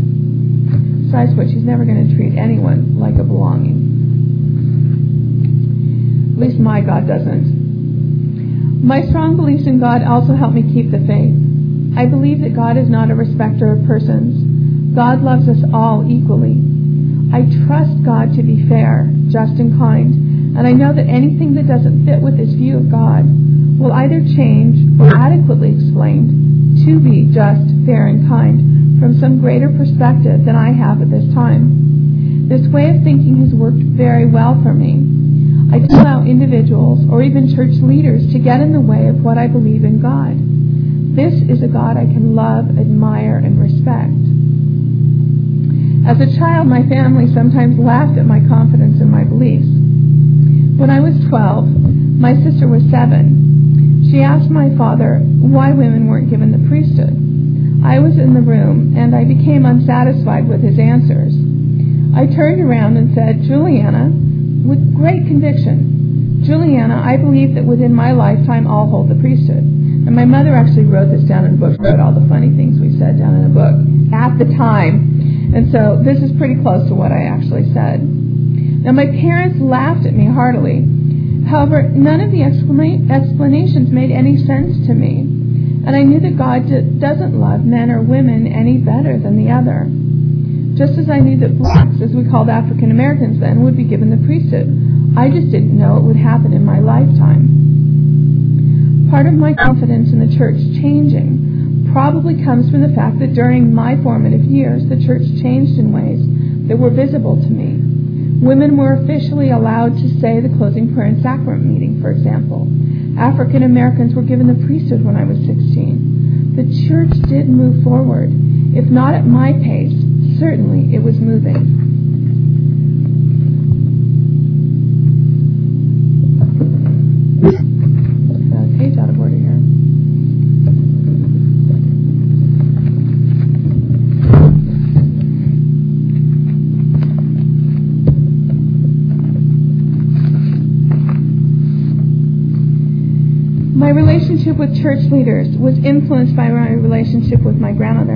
Besides which, He's never going to treat anyone like a belonging. At least my God doesn't. My strong beliefs in God also help me keep the faith. I believe that God is not a respecter of persons. God loves us all equally. I trust God to be fair, just, and kind, and I know that anything that doesn't fit with this view of God will either change or adequately explained to be just, fair, and kind from some greater perspective than I have at this time. This way of thinking has worked very well for me. I don't allow individuals or even church leaders to get in the way of what I believe in God. This is a God I can love, admire, and respect. As a child, my family sometimes laughed at my confidence in my beliefs. When I was 12, my sister was 7. She asked my father why women weren't given the priesthood. I was in the room, and I became unsatisfied with his answers. I turned around and said, Juliana, with great conviction, Juliana, I believe that within my lifetime I'll hold the priesthood. And my mother actually wrote this down in a book. She wrote all the funny things we said down in a book at the time. And so this is pretty close to what I actually said. Now my parents laughed at me heartily. However, none of the explanations made any sense to me. And I knew that God doesn't love men or women any better than the other. Just as I knew that blacks, as we called African Americans then, would be given the priesthood. I just didn't know it would happen in my lifetime. Part of my confidence in the church changing probably comes from the fact that during my formative years, the church changed in ways that were visible to me. Women were officially allowed to say the closing prayer in sacrament meeting, for example. African Americans were given the priesthood when I was 16. The church did move forward. If not at my pace, certainly it was moving. Page out of order here. My relationship with church leaders was influenced by my relationship with my grandmother.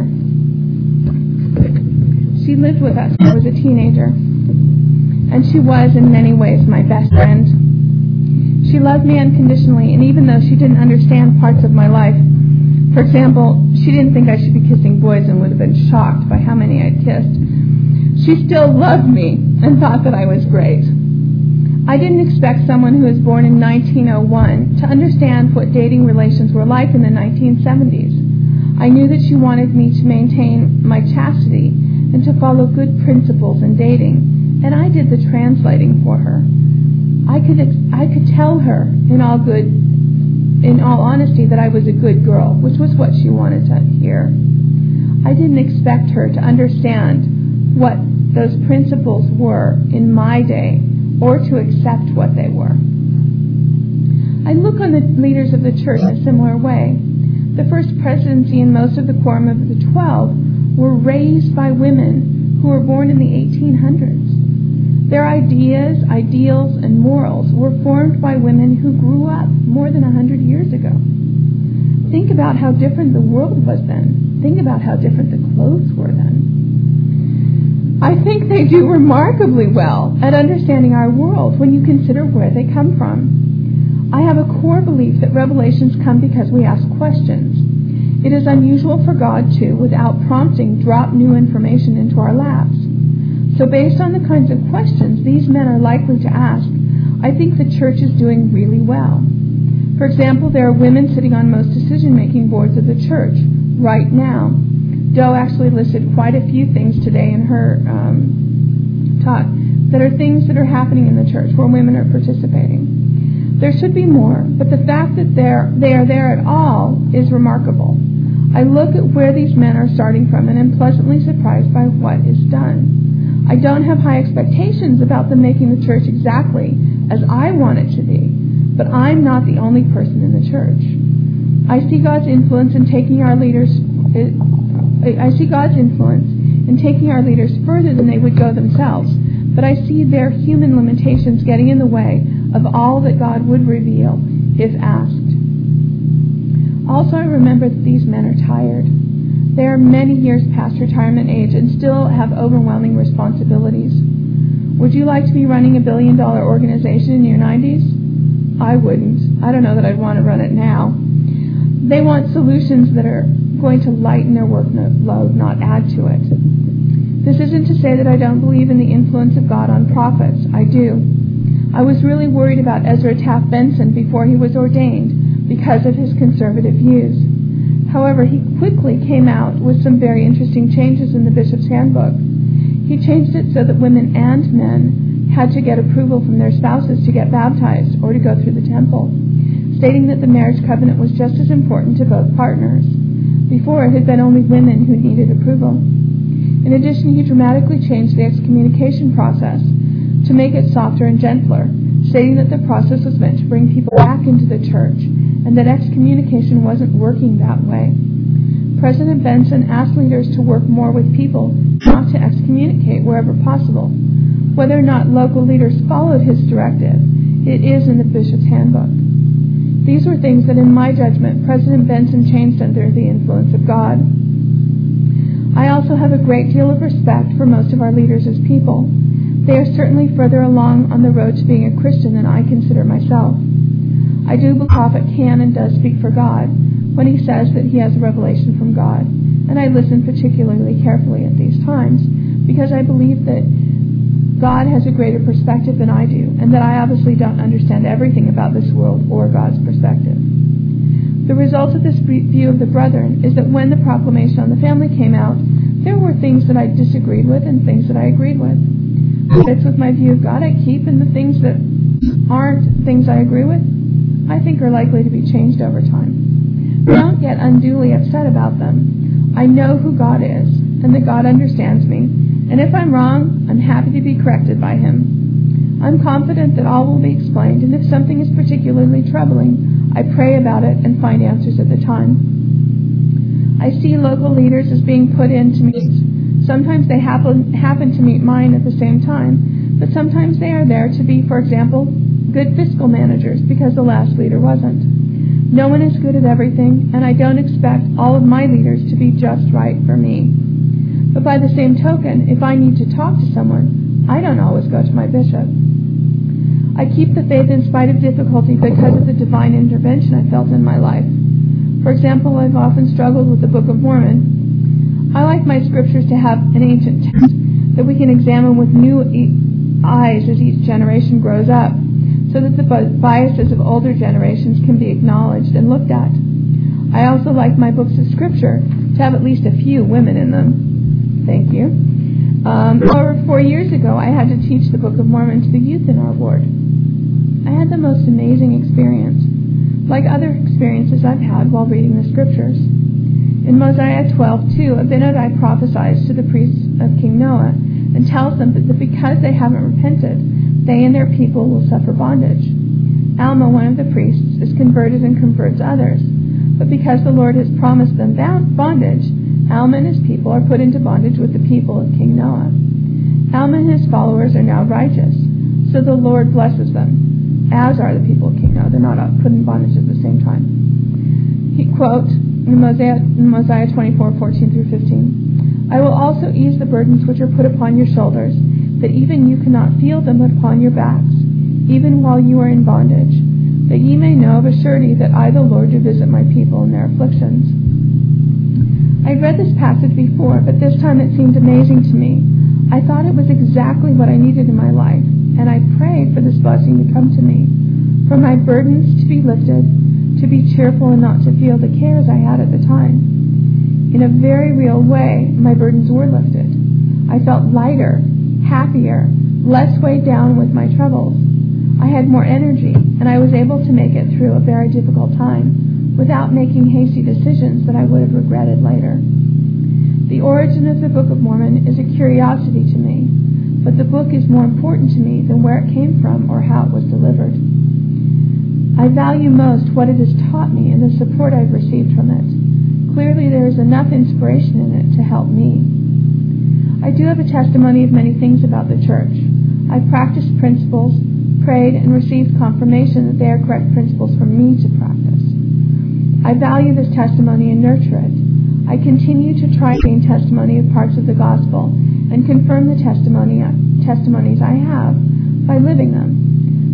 She lived with us when I was a teenager, and she was in many ways my best friend. She loved me unconditionally, and even though she didn't understand parts of my life, for example, she didn't think I should be kissing boys and would have been shocked by how many I'd kissed, she still loved me and thought that I was great. I didn't expect someone who was born in 1901 to understand what dating relations were like in the 1970s. I knew that she wanted me to maintain my chastity and to follow good principles in dating, and I did the translating for her. I could tell her in all honesty that I was a good girl, which was what she wanted to hear. I didn't expect her to understand what those principles were in my day or to accept what they were. I look on the leaders of the church in a similar way. The first presidency and most of the Quorum of the 12 were raised by women who were born in the 1800s. Their ideas, ideals, and morals were formed by women who grew up more than 100 years ago. Think about how different the world was then. Think about how different the clothes were then. I think they do remarkably well at understanding our world when you consider where they come from. I have a core belief that revelations come because we ask questions. It is unusual for God to, without prompting, drop new information into our laps. So based on the kinds of questions these men are likely to ask, I think the church is doing really well. For example, there are women sitting on most decision-making boards of the church right now. Doe actually listed quite a few things today in her talk that are things that are happening in the church where women are participating. There should be more, but the fact that they are there at all is remarkable. I look at where these men are starting from and am pleasantly surprised by what is done. I don't have high expectations about them making the church exactly as I want it to be, but I'm not the only person in the church. I see God's influence in taking our leaders further than they would go themselves, but I see their human limitations getting in the way of all that God would reveal if asked. Also, I remember that these men are tired. They are many years past retirement age and still have overwhelming responsibilities. Would you like to be running a $1 billion organization in your 90s? I wouldn't. I don't know that I'd want to run it now. They want solutions that are going to lighten their workload, not add to it. This isn't to say that I don't believe in the influence of God on prophets. I do. I was really worried about Ezra Taft Benson before he was ordained because of his conservative views. However, he quickly came out with some very interesting changes in the Bishop's Handbook. He changed it so that women and men had to get approval from their spouses to get baptized or to go through the temple, stating that the marriage covenant was just as important to both partners. Before, it had been only women who needed approval. In addition, he dramatically changed the excommunication process to make it softer and gentler, stating that the process was meant to bring people back into the church and that excommunication wasn't working that way. President Benson asked leaders to work more with people, not to excommunicate wherever possible. Whether or not local leaders followed his directive, it is in the Bishop's Handbook. These were things that, in my judgment, President Benson changed under the influence of God. I also have a great deal of respect for most of our leaders as people. They are certainly further along on the road to being a Christian than I consider myself. I do believe the prophet can and does speak for God when he says that he has a revelation from God, and I listen particularly carefully at these times because I believe that God has a greater perspective than I do, and that I obviously don't understand everything about this world or God's perspective. The result of this view of the brethren is that when the proclamation on the family came out, there were things that I disagreed with and things that I agreed with. What fits with my view of God I keep, and the things that aren't things I agree with, I think are likely to be changed over time. I don't get unduly upset about them. I know who God is, and that God understands me, and if I'm wrong, I'm happy to be corrected by Him. I'm confident that all will be explained, and if something is particularly troubling, I pray about it and find answers at the time. I see local leaders as being put into meetings. Sometimes they happen to meet mine at the same time, but sometimes they are there to be, for example, good fiscal managers because the last leader wasn't. No one is good at everything, and I don't expect all of my leaders to be just right for me. But by the same token, if I need to talk to someone, I don't always go to my bishop. I keep the faith in spite of difficulty because of the divine intervention I felt in my life. For example, I've often struggled with the Book of Mormon. I like my scriptures to have an ancient text that we can examine with new eyes as each generation grows up, so that the biases of older generations can be acknowledged and looked at. I also like my books of scripture to have at least a few women in them. Thank you. Over 4 years ago, I had to teach the Book of Mormon to the youth in our ward. I had the most amazing experience, like other experiences I've had while reading the scriptures. In Mosiah 12:2, Abinadi prophesies to the priests of King Noah and tells them that because they haven't repented, they and their people will suffer bondage. Alma, one of the priests, is converted and converts others, but because the Lord has promised them bondage, Alma and his people are put into bondage with the people of King Noah. Alma and his followers are now righteous, so the Lord blesses them, as are the people of King Noah. They're not put in bondage at the same time. He quotes in Mosiah 24:14 through 15, I will also ease the burdens which are put upon your shoulders, that even you cannot feel them upon your backs, even while you are in bondage, that ye may know of a surety that I, the Lord, do visit my people in their afflictions. I've read this passage before, but this time it seemed amazing to me. I thought it was exactly what I needed in my life, and I prayed for this blessing to come to me, for my burdens to be lifted, to be cheerful and not to feel the cares I had at the time. In a very real way, my burdens were lifted. I felt lighter, happier, less weighed down with my troubles. I had more energy, and I was able to make it through a very difficult time without making hasty decisions that I would have regretted later. The origin of the Book of Mormon is a curiosity to me, but the book is more important to me than where it came from or how it was delivered. I value most what it has taught me and the support I've received from it. Clearly there is enough inspiration in it to help me. I do have a testimony of many things about the church. I've practiced principles, prayed, and received confirmation that they are correct principles for me to practice. I value this testimony and nurture it. I continue to try to gain testimony of parts of the gospel and confirm the testimonies I have by living them.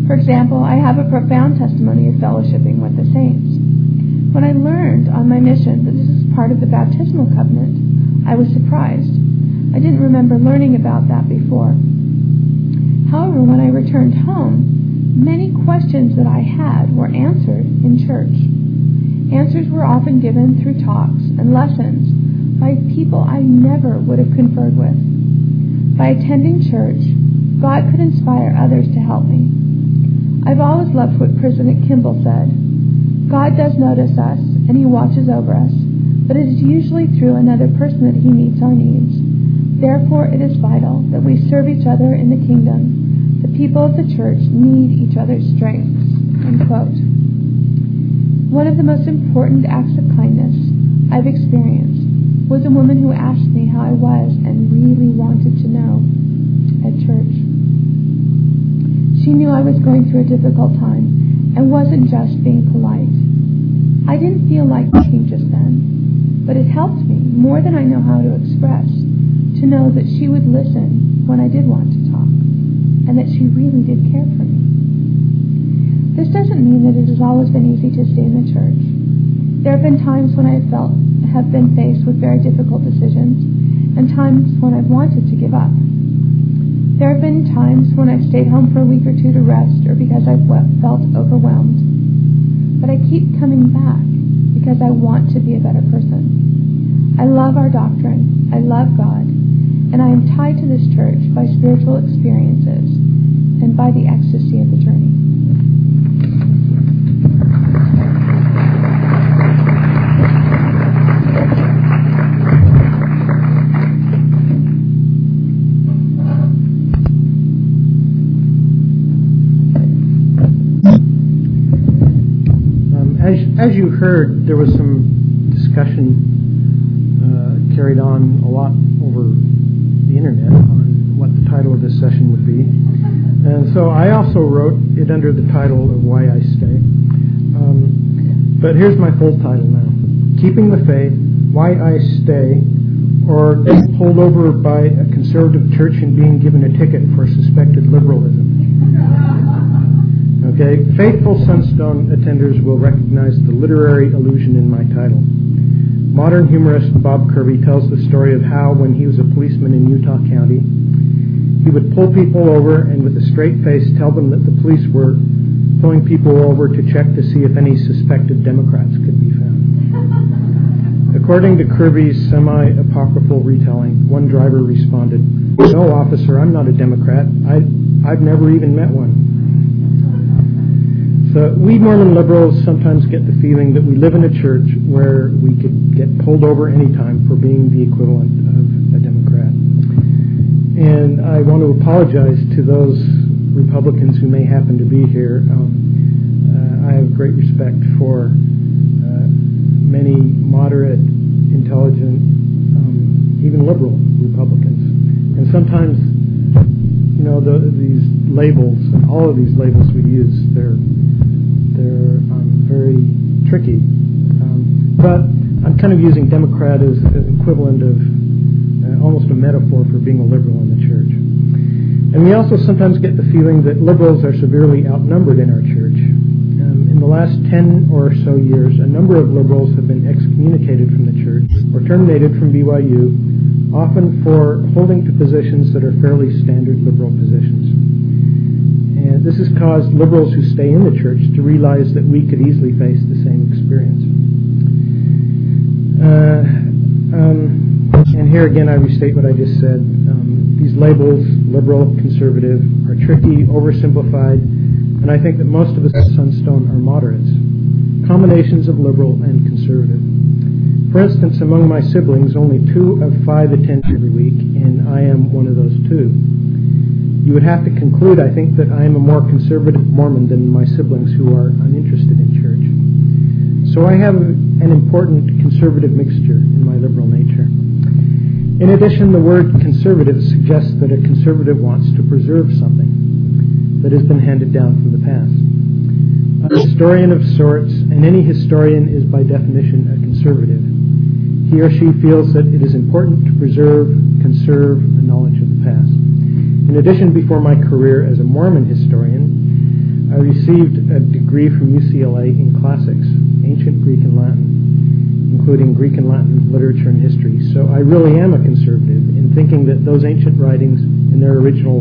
For example, I have a profound testimony of fellowshipping with the saints. When I learned on my mission that this is part of the baptismal covenant, I was surprised. I didn't remember learning about that before. However, when I returned home, many questions that I had were answered in church. Answers were often given through talks and lessons by people I never would have conferred with. By attending church, God could inspire others to help me. I've always loved what President Kimball said. God does notice us, and He watches over us, but it is usually through another person that He meets our needs. Therefore, it is vital that we serve each other in the kingdom. The people of the church need each other's strengths." Unquote. One of the most important acts of kindness I've experienced was a woman who asked me how I was and really wanted to know at church. She knew I was going through a difficult time and wasn't just being polite. I didn't feel like talking just then, but it helped me more than I know how to express to know that she would listen when I did want to talk and that she really did care for me. This doesn't mean that it has always been easy to stay in the church. There have been times when I have been faced with very difficult decisions and times when I've wanted to give up. There have been times when I've stayed home for a week or two to rest or because I've felt overwhelmed. But I keep coming back because I want to be a better person. I love our doctrine, I love God, and I am tied to this church by spiritual experiences and by the ecstasy of the journey. As you heard, there was some discussion carried on a lot over the internet on what the title of this session would be. And so I also wrote it under the title of Why I Stay. But here's my full title now. Keeping the Faith, Why I Stay, or Being Pulled Over by a Conservative Church and Being Given a Ticket for Suspected Liberalism. Okay, faithful Sunstone attenders will recognize the literary allusion in my title. Modern humorist Bob Kirby tells the story of how, when he was a policeman in Utah County, he would pull people over and with a straight face tell them that the police were pulling people over to check to see if any suspected Democrats could be found. According to Kirby's semi-apocryphal retelling, one driver responded, "No, officer, I'm not a Democrat. I've never even met one." So we Mormon liberals sometimes get the feeling that we live in a church where we could get pulled over anytime for being the equivalent of a Democrat. And I want to apologize to those Republicans who may happen to be here. I have great respect for many moderate, intelligent, even liberal Republicans. And sometimes, you know, these labels, and all of these labels we use, they're very tricky. But I'm kind of using Democrat as an equivalent of almost a metaphor for being a liberal in the church. And we also sometimes get the feeling that liberals are severely outnumbered in our church. In the last 10 or so years, a number of liberals have been excommunicated from the church or terminated from BYU, often for holding to positions that are fairly standard liberal positions. And this has caused liberals who stay in the church to realize that we could easily face the same experience. And here again I restate what I just said. These labels, liberal, conservative, are tricky, oversimplified, and I think that most of us at Sunstone are moderates, combinations of liberal and conservative. For instance, among my siblings, only 2 of 5 attend every week, and I am one of those 2. You would have to conclude, I think, that I am a more conservative Mormon than my siblings who are uninterested in church. So I have an important conservative mixture in my liberal nature. In addition, the word conservative suggests that a conservative wants to preserve something that has been handed down from the past. A historian of sorts, and any historian is by definition a conservative. He or she feels that it is important to conserve the knowledge of the past. In addition, before my career as a Mormon historian, I received a degree from UCLA in classics, ancient Greek and Latin, including Greek and Latin literature and history. So I really am a conservative in thinking that those ancient writings in their original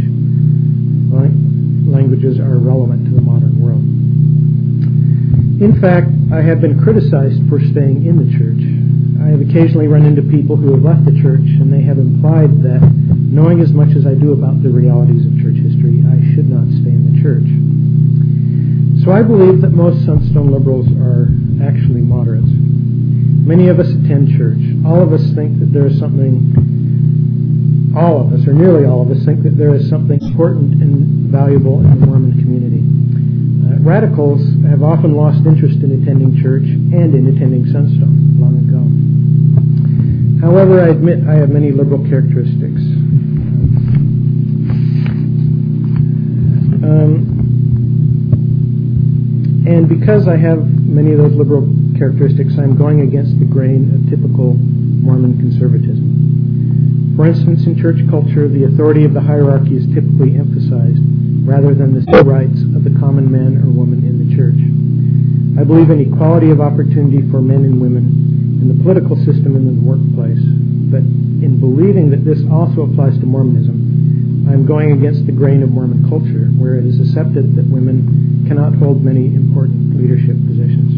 languages are relevant to the modern world. In fact, I have been criticized for staying in the church. I have occasionally run into people who have left the church, and they have implied that, knowing as much as I do about the realities of church history, I should not stay in the church. So I believe that most Sunstone liberals are actually moderates. Many of us attend church. All of us think that there is something, all of us, or nearly all of us, think that there is something important and valuable in the Mormon community. Radicals have often lost interest in attending church and in attending Sunstone long ago. However, I admit I have many liberal characteristics. And because I have many of those liberal characteristics, I'm going against the grain of typical Mormon conservatism. For instance, in church culture, the authority of the hierarchy is typically emphasized rather than the civil rights of the common man or woman in the church. I believe in equality of opportunity for men and women in the political system and in the workplace, but in believing that this also applies to Mormonism, I'm going against the grain of Mormon culture, where it is accepted that women cannot hold many important leadership positions.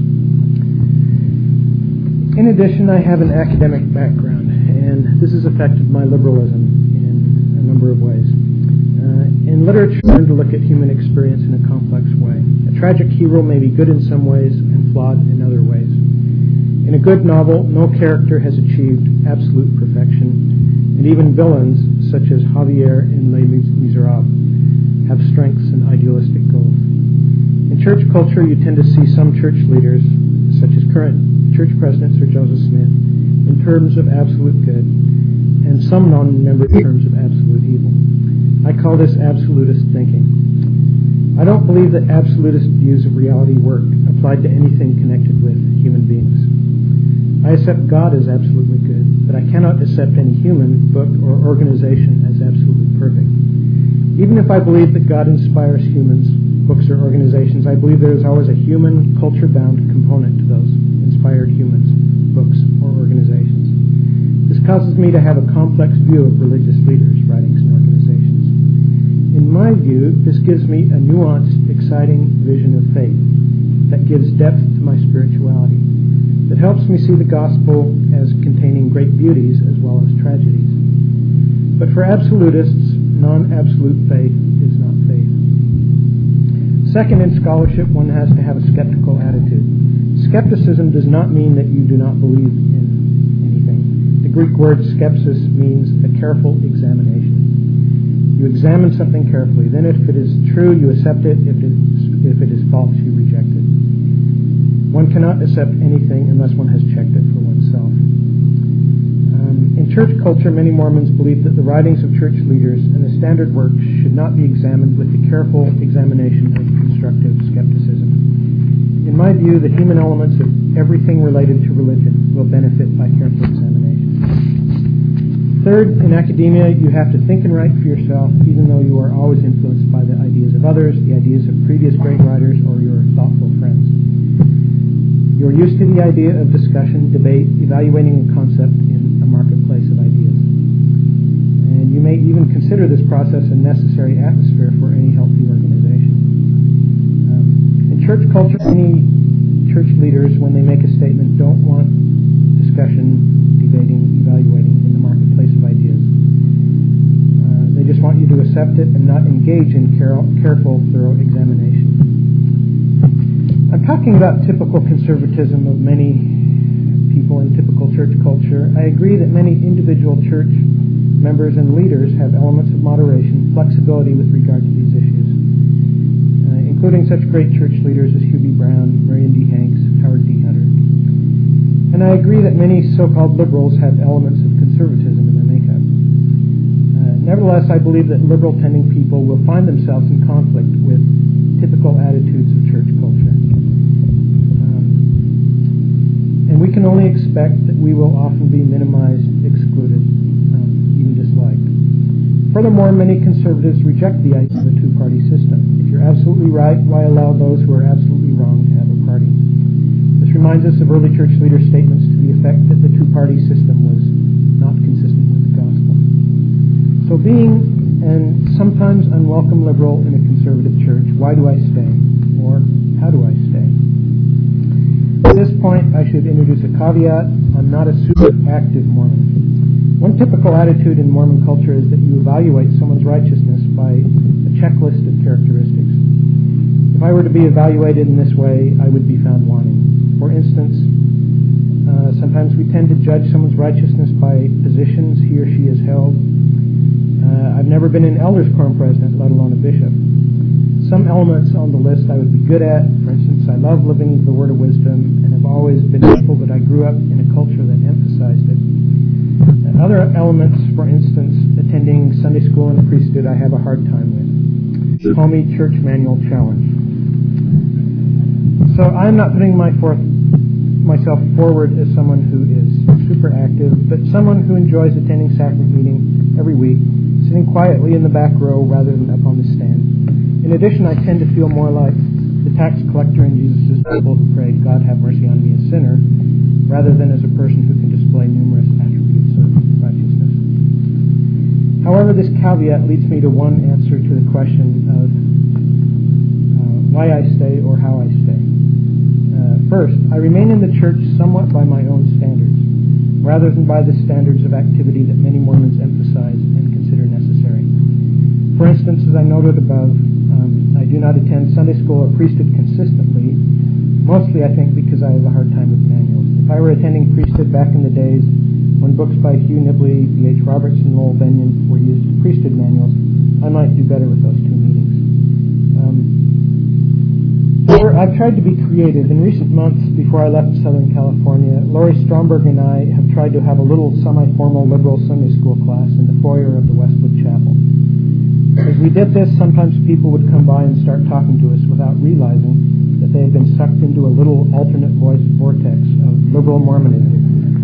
In addition, I have an academic background, and this has affected my liberalism in a number of ways. In literature, I learn to look at human experience in a complex way. A tragic hero may be good in some ways and flawed in other ways. In a good novel, no character has achieved absolute perfection, and even villains, such as Javier in Les Miserables, have strengths and idealistic goals. In church culture, you tend to see some church leaders, such as current church president Sir Joseph Smith, in terms of absolute good, and some non-members in terms of absolute evil. I call this absolutist thinking. I don't believe that absolutist views of reality work applied to anything connected with human beings. I accept God as absolutely good, but I cannot accept any human, book, or organization as absolutely perfect. Even if I believe that God inspires humans, books, or organizations, I believe there is always a human, culture-bound component to those inspired humans, books, or organizations. This causes me to have a complex view of religious leaders, writings, and organizations. In my view, this gives me a nuanced, exciting vision of faith that gives depth to my spirituality, that helps me see the gospel as containing great beauties as well as tragedies. But for absolutists, non-absolute faith is not faith. Second, in scholarship, one has to have a skeptical attitude. Skepticism does not mean that you do not believe in anything. The Greek word skepsis means a careful examination. You examine something carefully. Then if it is true, you accept it. If it is false, you reject it. One cannot accept anything unless one has checked it for oneself. In church culture, many Mormons believe that the writings of church leaders and the standard works should not be examined with the careful examination of constructive skepticism. In my view, the human elements of everything related to religion will benefit by careful examination. Third, in academia, you have to think and write for yourself, even though you are always influenced by the ideas of others, the ideas of previous great writers, or your thoughtful friends. You are used to the idea of discussion, debate, evaluating a concept in a marketplace of ideas. And you may even consider this process a necessary atmosphere for any healthy organization. In church culture, many church leaders, when they make a statement, don't want discussion, debating, evaluating in the marketplace of ideas. They just want you to accept it and not engage in careful, thorough examination. I'm talking about typical conservatism of many people in typical church culture. I agree that many individual church members and leaders have elements of moderation, flexibility with regard to these issues, including such great church leaders as Hugh B. Brown, Marion D. Hanks, Howard D. Hunter. And I agree that many so-called liberals have elements of conservatism in their makeup. Nevertheless, I believe that liberal-tending people will find themselves in conflict with typical attitudes of church culture. And we can only expect that we will often be minimized, excluded, even disliked. Furthermore, many conservatives reject the idea of a two-party system. If you're absolutely right, why allow those who are absolutely wrong to have a party? This reminds us of early church leaders' statements to the effect that the two-party system was not consistent with the gospel. So being an sometimes unwelcome liberal in a conservative church, why do I stay? Or how do I stay? At this point, I should introduce a caveat. I'm not a super active Mormon. One typical attitude in Mormon culture is that you evaluate someone's righteousness by a checklist of characteristics. If I were to be evaluated in this way, I would be found wanting. For instance, sometimes we tend to judge someone's righteousness by positions he or she has held. I've never been an elders quorum president, let alone a bishop. Some elements on the list I would be good at. For instance, I love living the word of wisdom and have always been grateful that I grew up in a culture that emphasized it. Other elements, for instance, attending Sunday school and priesthood, I have a hard time with. Call me Church Manual Challenge. So I'm not putting myself forward as someone who is super active, but someone who enjoys attending sacrament meeting every week, sitting quietly in the back row rather than up on the stand. In addition, I tend to feel more like the tax collector in Jesus' Bible who prayed, God have mercy on me, a sinner, rather than as a person who can display numerous attributes of righteousness. However, this caveat leads me to one answer to the question of why I stay or how I stay. First, I remain in the church somewhat by my own standards, rather than by the standards of activity that many Mormons emphasize and consider necessary. For instance, as I noted above, I do not attend Sunday school or priesthood consistently, mostly I think because I have a hard time with manuals. If I were attending priesthood back in the days when books by Hugh Nibley, B.H. Roberts, and Lowell Benyon were used as priesthood manuals, I might do better with those two meetings. I've tried to be creative. In recent months, before I left Southern California, Laurie Stromberg and I have tried to have a little semi-formal liberal Sunday school class in the foyer of the Westwood Chapel. As we did this, sometimes people would come by and start talking to us without realizing that they had been sucked into a little alternate voice vortex of liberal Mormonism.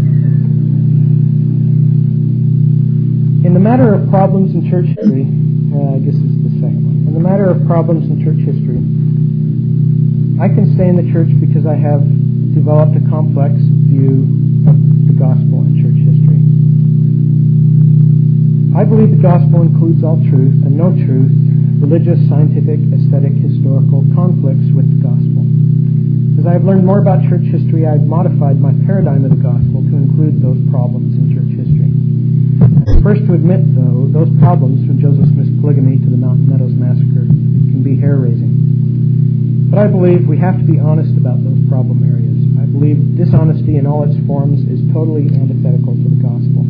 In the matter of problems in church history, I guess this is the second one. In the matter of problems in church history, I can stay in the church because I have developed a complex view of the gospel and church history. I believe the gospel includes all truth and no truth, religious, scientific, aesthetic, historical conflicts with the gospel. As I have learned more about church history, I have modified my paradigm of the gospel to include those problems in church history. I'm first to admit, though, those problems, from Joseph Smith's polygamy to the Mountain Meadows massacre, can be hair-raising. But I believe we have to be honest about those problem areas. I believe dishonesty in all its forms is totally antithetical to the gospel.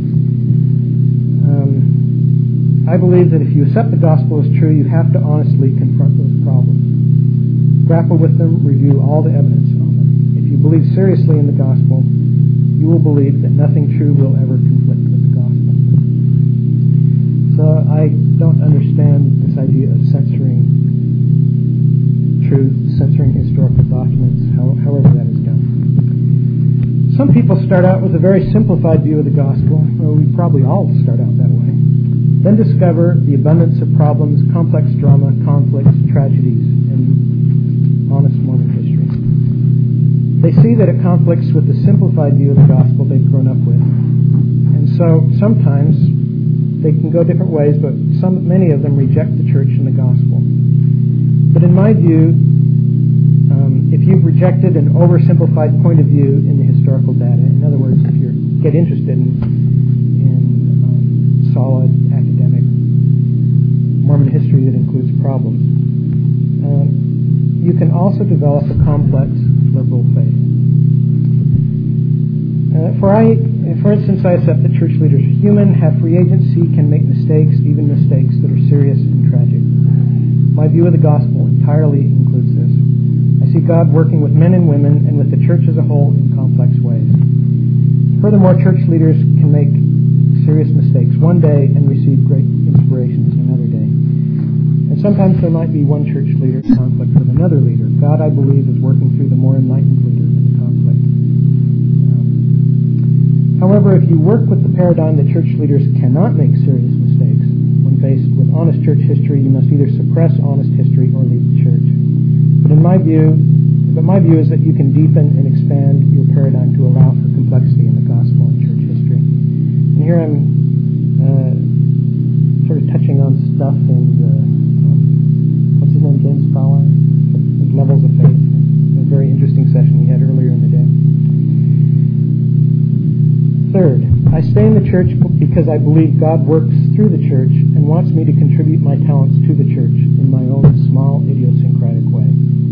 I believe that if you accept the gospel as true, you have to honestly confront those problems. Grapple with them, review all the evidence on them. If you believe seriously in the gospel, you will believe that nothing true will ever conflict with the gospel. So I don't understand this idea of censoring truth, censoring historical documents, however that is done. Some people start out with a very simplified view of the gospel. Well, we probably all start out that way. Then discover the abundance of problems, complex drama, conflicts, tragedies in honest Mormon history. They see that it conflicts with the simplified view of the gospel they've grown up with. And so sometimes they can go different ways, but many of them reject the church and the gospel. But in my view, if you've rejected an oversimplified point of view in the historical data, in other words, if you get interested in solid academic Mormon history that includes problems, you can also develop a complex liberal faith. For instance, I accept that church leaders are human, have free agency, can make mistakes, even mistakes that are serious and tragic. My view of the gospel entirely includes this. I see God working with men and women and with the church as a whole in complex ways. Furthermore, church leaders can make serious mistakes one day and receive great inspirations another day. And sometimes there might be one church leader in conflict with another leader. God, I believe, is working through the more enlightened leader in the conflict. However, if you work with the paradigm that church leaders cannot make serious mistakes, when faced with honest church history, you must either suppress honest history or leave the church. But my view is that you can deepen and expand your paradigm to allow for complexity in the gospel and church history. And here I'm sort of touching on stuff in the, what's his name, James Fowler? Levels of Faith. A very interesting session we had earlier in the day. Third, I stay in the church because I believe God works through the church and wants me to contribute my talents to the church in my own small, idiosyncratic way.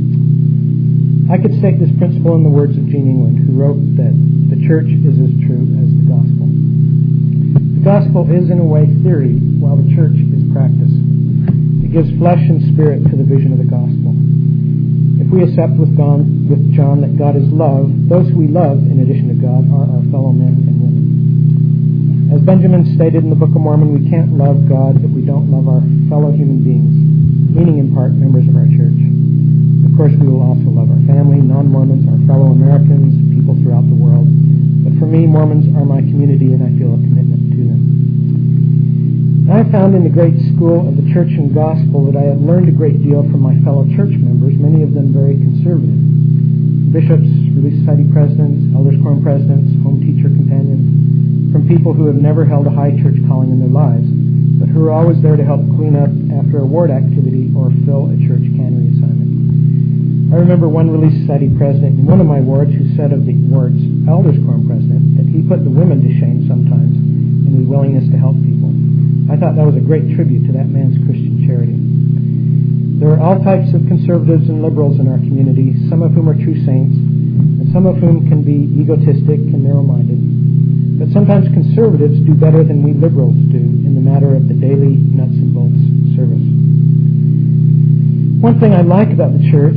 I could state this principle in the words of Gene England, who wrote that the church is as true as the gospel. The gospel is, in a way, theory, while the church is practice. It gives flesh and spirit to the vision of the gospel. If we accept with John that God is love, those who we love, in addition to God, are our fellow men and women. As Benjamin stated in the Book of Mormon, we can't love God if we don't love our fellow human beings, meaning in part members of our church. Of course, we will also love our family, non-Mormons, our fellow Americans, people throughout the world. But for me, Mormons are my community, and I feel a commitment to them. I found in the great school of the church and gospel that I had learned a great deal from my fellow church members, many of them very conservative. Bishops, Relief Society presidents, elders quorum presidents, home teacher companions, from people who have never held a high church calling in their lives, but who are always there to help clean up after a ward activity or fill a church cannery assignment. I remember one Relief Society president in one of my wards who said of the ward's elders quorum president that he put the women to shame sometimes in his willingness to help people. I thought that was a great tribute to that man's Christian charity. There are all types of conservatives and liberals in our community, some of whom are true saints, and some of whom can be egotistic and narrow-minded. But sometimes conservatives do better than we liberals do in the matter of the daily nuts and bolts service. One thing I like about the church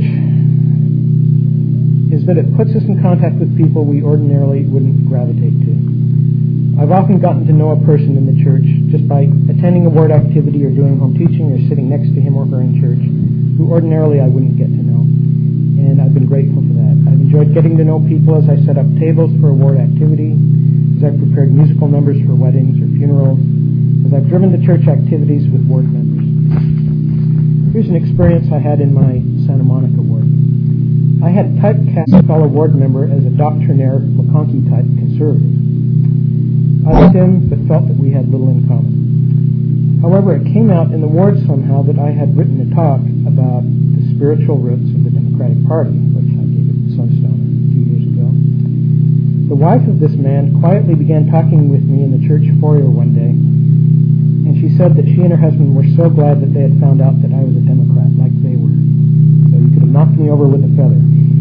is that it puts us in contact with people we ordinarily wouldn't gravitate to. I've often gotten to know a person in the church just by attending a ward activity or doing home teaching or sitting next to him or her in church, who ordinarily I wouldn't get to know. And I've been grateful for that. I've enjoyed getting to know people as I set up tables for a ward activity, as I've prepared musical numbers for weddings or funerals, as I've driven to church activities with ward members. Here's an experience I had in my Santa Monica ward. I had typecast a fellow ward member as a doctrinaire McConkie-type conservative. I liked him, but felt that we had little in common. However, it came out in the ward somehow that I had written a talk about the spiritual roots of the Democratic Party, which I gave at Sunstone a few years ago. The wife of this man quietly began talking with me in the church foyer one day, and she said that she and her husband were so glad that they had found out that I was a Democrat, like they were. So you could have knocked me over with a feather.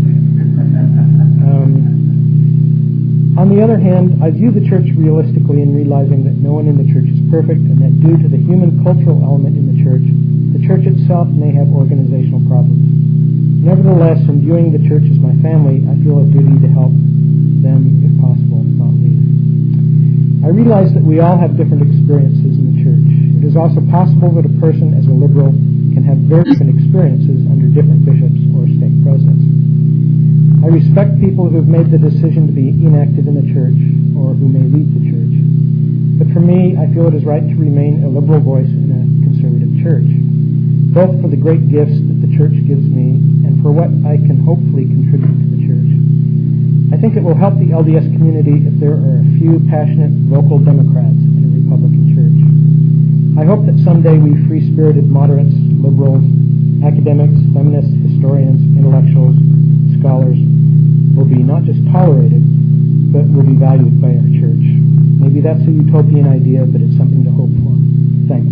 On the other hand, I view the church realistically in realizing that no one in the church is perfect and that due to the human cultural element in the church itself may have organizational problems. Nevertheless, in viewing the church as my family, I feel a duty to help them, if possible, not leave. I realize that we all have different experiences in the church. It is also possible that a person, as a liberal, can have very different experiences under different bishops or stake presidents. I respect people who have made the decision to be inactive in the church or who may leave the church. But for me, I feel it is right to remain a liberal voice in a conservative church, both for the great gifts that the church gives me and for what I can hopefully contribute to the church. I think it will help the LDS community if there are a few passionate local Democrats in a Republican church. I hope that someday we free-spirited moderates, liberals, academics, feminists, historians, intellectuals, scholars will be not just tolerated, but will be valued by our church. Maybe that's a utopian idea, but it's something to hope for. Thanks.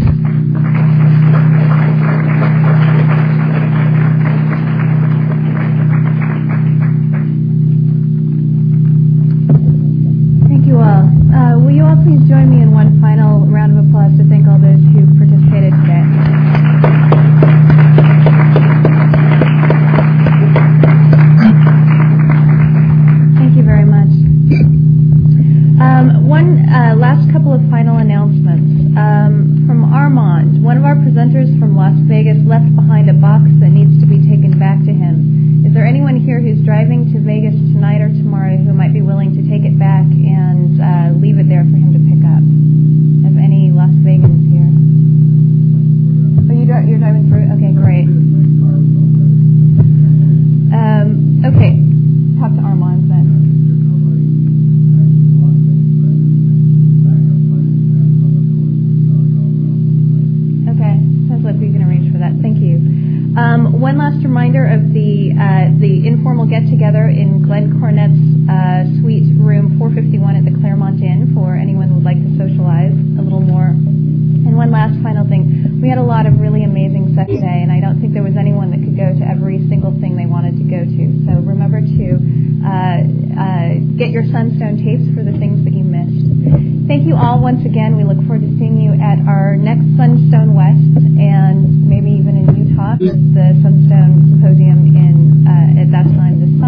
Thank you all. Will you all please join me in one final round of applause to thank all those who participated today? Last couple of final announcements. From Armand, one of our presenters from Las Vegas left behind a box that needs to be taken back to him. Is there anyone here who's driving to Vegas tonight or tomorrow who might be willing to take it back and leave it there for him to pick up? Have any Las Vegans here? reminder of the informal get-together in Glenn Cornett's suite room 451 at the Claremont Inn for anyone who would like to socialize a little more. And one last final thing. We had a lot of really amazing stuff today, and I don't think there was anyone that could go to every single thing they wanted to go to. So remember to get your Sunstone tapes for the things that you missed. Thank you all once again. We look forward to seeing you at our next Sunstone West and maybe even in Utah, the Sunstone Symposium at that time this